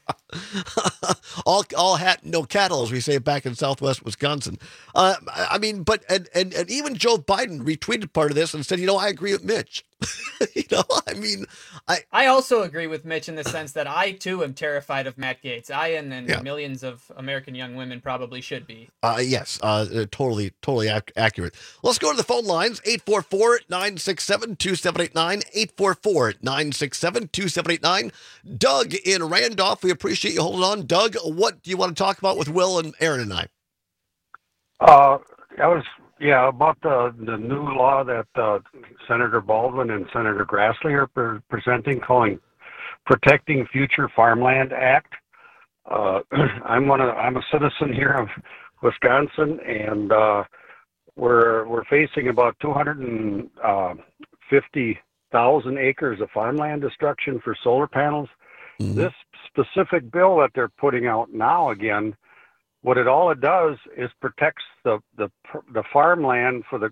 all all hat, no cattle, as we say back in Southwest Wisconsin. Uh, I mean, but and, and and even Joe Biden retweeted part of this and said, you know, I agree with Mitch. you know, I mean, I I also agree with Mitch in the sense that I too am terrified of Matt Gaetz. I and, and yeah. millions of American young women probably should be. Uh, yes, uh, totally, totally ac- accurate. Let's go to the phone lines. eight four four, nine six seven, two seven eight nine, eight four four, nine six seven, two seven eight nine. Doug in Randolph, we appreciate you holding on. Doug, what do you want to talk about with Will and Aaron and I? Uh, I was, yeah, about the, the new law that uh, Senator Baldwin and Senator Grassley are pre- presenting, calling Protecting Future Farmland Act. Uh, I'm one of, I'm a citizen here of Wisconsin, and uh, we're we're facing about two hundred fifty thousand acres of farmland destruction for solar panels. Mm-hmm. This specific bill that they're putting out now, again, what it all it does is protects the the the farmland for the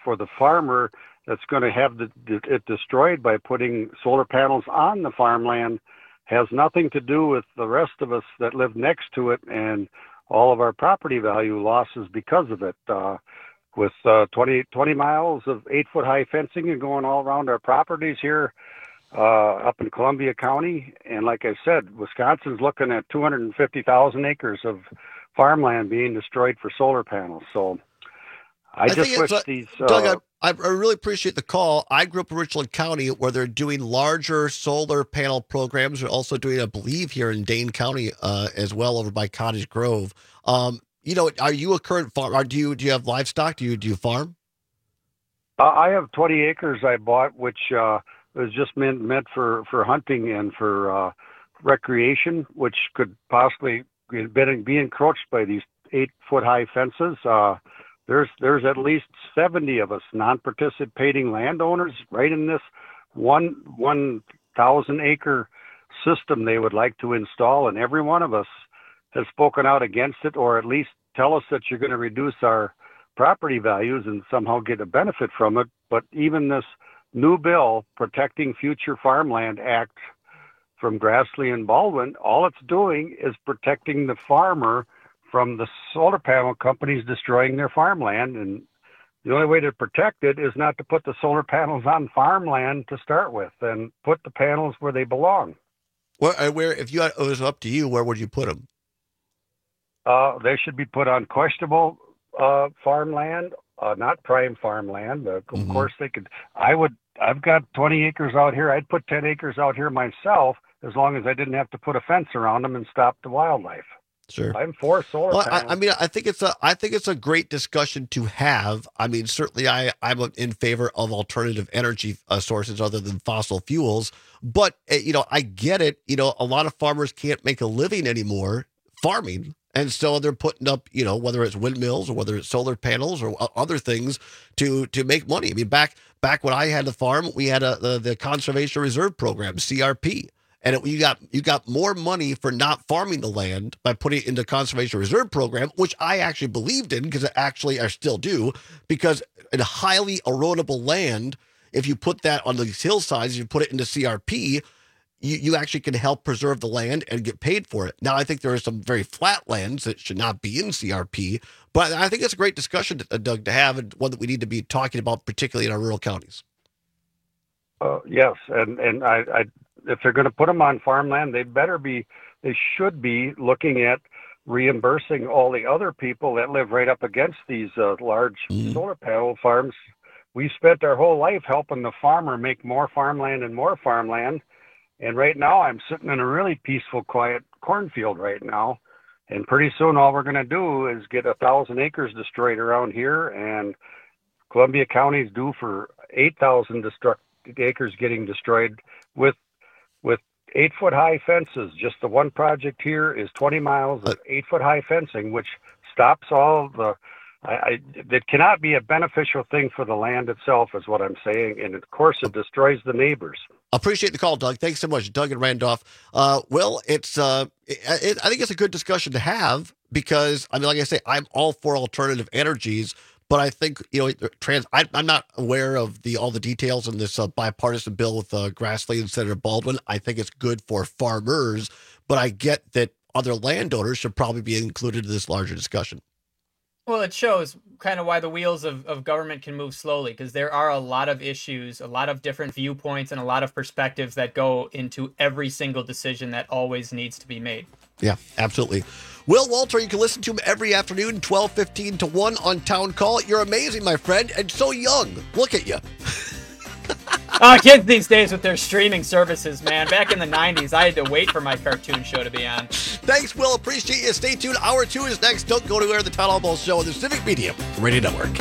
for the farmer that's going to have the, the, it destroyed by putting solar panels on the farmland has nothing to do with the rest of us that live next to it and all of our property value losses because of it. Uh, with uh, twenty, twenty miles of eight-foot-high fencing and going all around our properties here uh, up in Columbia County. And like I said, Wisconsin's looking at two hundred fifty thousand acres of farmland being destroyed for solar panels. So I, I just wish uh, these... Uh, Doug, I, I really appreciate the call. I grew up in Richland County where they're doing larger solar panel programs. They're also doing, I believe, here in Dane County uh, as well over by Cottage Grove. Um, you know, are you a current farmer? Do you do you have livestock? Do you do you farm? Uh, I have twenty acres I bought, which uh, was just meant meant for, for hunting and for uh, recreation, which could possibly be, be encroached by these eight-foot-high fences. Uh, there's there's at least seventy of us non-participating landowners right in this one one thousand acre system they would like to install, and every one of us has spoken out against it, or at least tell us that you're going to reduce our property values and somehow get a benefit from it. But even this new bill, Protecting Future Farmland Act from Grassley and Baldwin, all it's doing is protecting the farmer from the solar panel companies destroying their farmland. And the only way to protect it is not to put the solar panels on farmland to start with, and put the panels where they belong. Where, where if you had, it was up to you, where would you put them? Uh, they should be put on questionable uh, farmland, uh, not prime farmland. Uh, of Mm-hmm. course, they could. I would. I've got twenty acres out here. I'd put ten acres out here myself, as long as I didn't have to put a fence around them and stop the wildlife. Sure. I'm for solar Well, panels. I, I mean, I think it's a, I think it's a great discussion to have. I mean, certainly, I, I'm in favor of alternative energy uh, sources other than fossil fuels. But uh, you know, I get it. You know, a lot of farmers can't make a living anymore farming, and so they're putting up, you know, whether it's windmills or whether it's solar panels or other things to to make money. I mean, back back when I had a farm, we had a the, the Conservation Reserve Program, C R P. And it, you got you got more money for not farming the land by putting it into Conservation Reserve Program, which I actually believed in, because actually I still do, because in highly erodible land, if you put that on these hillsides, you put it into C R P, you, you actually can help preserve the land and get paid for it. Now, I think there are some very flat lands that should not be in C R P, but I think it's a great discussion, uh, Doug, to have, and one that we need to be talking about, particularly in our rural counties. Uh, yes, and and I, I if they're going to put them on farmland, they better be, they should be looking at reimbursing all the other people that live right up against these uh, large mm. solar panel farms. We spent our whole life helping the farmer make more farmland and more farmland, and right now I'm sitting in a really peaceful, quiet cornfield right now, and pretty soon all we're going to do is get a thousand acres destroyed around here, and Columbia County is due for eight thousand destruct acres getting destroyed with with eight foot high fences. Just the one project here is twenty miles of eight foot high fencing, which stops all the I, I it cannot be a beneficial thing for the land itself, is what I'm saying, and of course it destroys the neighbors. Appreciate the call, Doug. Thanks so much, Doug and Randolph. Uh, well, it's uh, it, it, I think it's a good discussion to have, because I mean, like I say, I'm all for alternative energies. But I think, you know, trans. I, I'm not aware of the all the details in this uh, bipartisan bill with uh, Grassley and Senator Baldwin. I think it's good for farmers, but I get that other landowners should probably be included in this larger discussion. Well, it shows kind of why the wheels of, of government can move slowly, because there are a lot of issues, a lot of different viewpoints, and a lot of perspectives that go into every single decision that always needs to be made. Yeah, absolutely. Will Walter, you can listen to him every afternoon, twelve fifteen to one on Town Call. You're amazing, my friend, and so young. Look at you. uh, kids these days with their streaming services, man. Back in the nineties, I had to wait for my cartoon show to be on. Thanks, Will. Appreciate you. Stay tuned. Hour two is next. Don't go anywhere. The Town Hall Ball Show on the Civic Media Radio Network.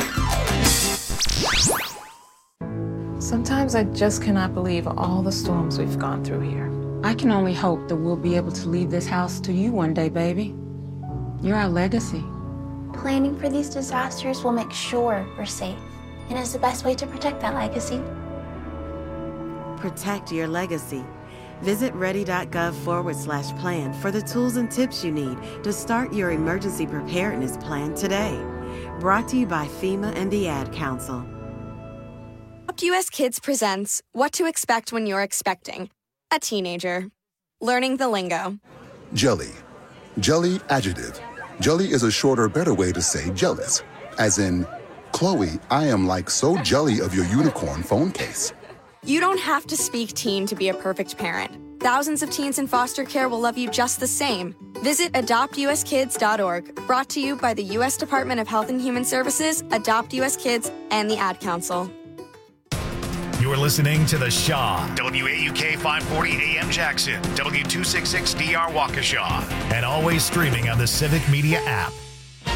Sometimes I just cannot believe all the storms we've gone through here. I can only hope that we'll be able to leave this house to you one day, baby. You're our legacy. Planning for these disasters will make sure we're safe, and is the best way to protect that legacy. Protect your legacy. Visit ready.gov forward slash plan for the tools and tips you need to start your emergency preparedness plan today. Brought to you by FEMA and the Ad Council. Adopt U S Kids presents What to Expect When You're Expecting a Teenager. Learning the lingo. Jelly. Jelly adjective. Jelly is a shorter, better way to say jealous. As in, Chloe, I am like so jelly of your unicorn phone case. You don't have to speak teen to be a perfect parent. Thousands of teens in foster care will love you just the same. Visit adopt u s kids dot org, brought to you by the U S Department of Health and Human Services, Adopt U S Kids, and the Ad Council. You're listening to The Shaw, W A U K five forty A M Jackson, W two sixty-six D R Waukesha, and always streaming on the Civic Media app.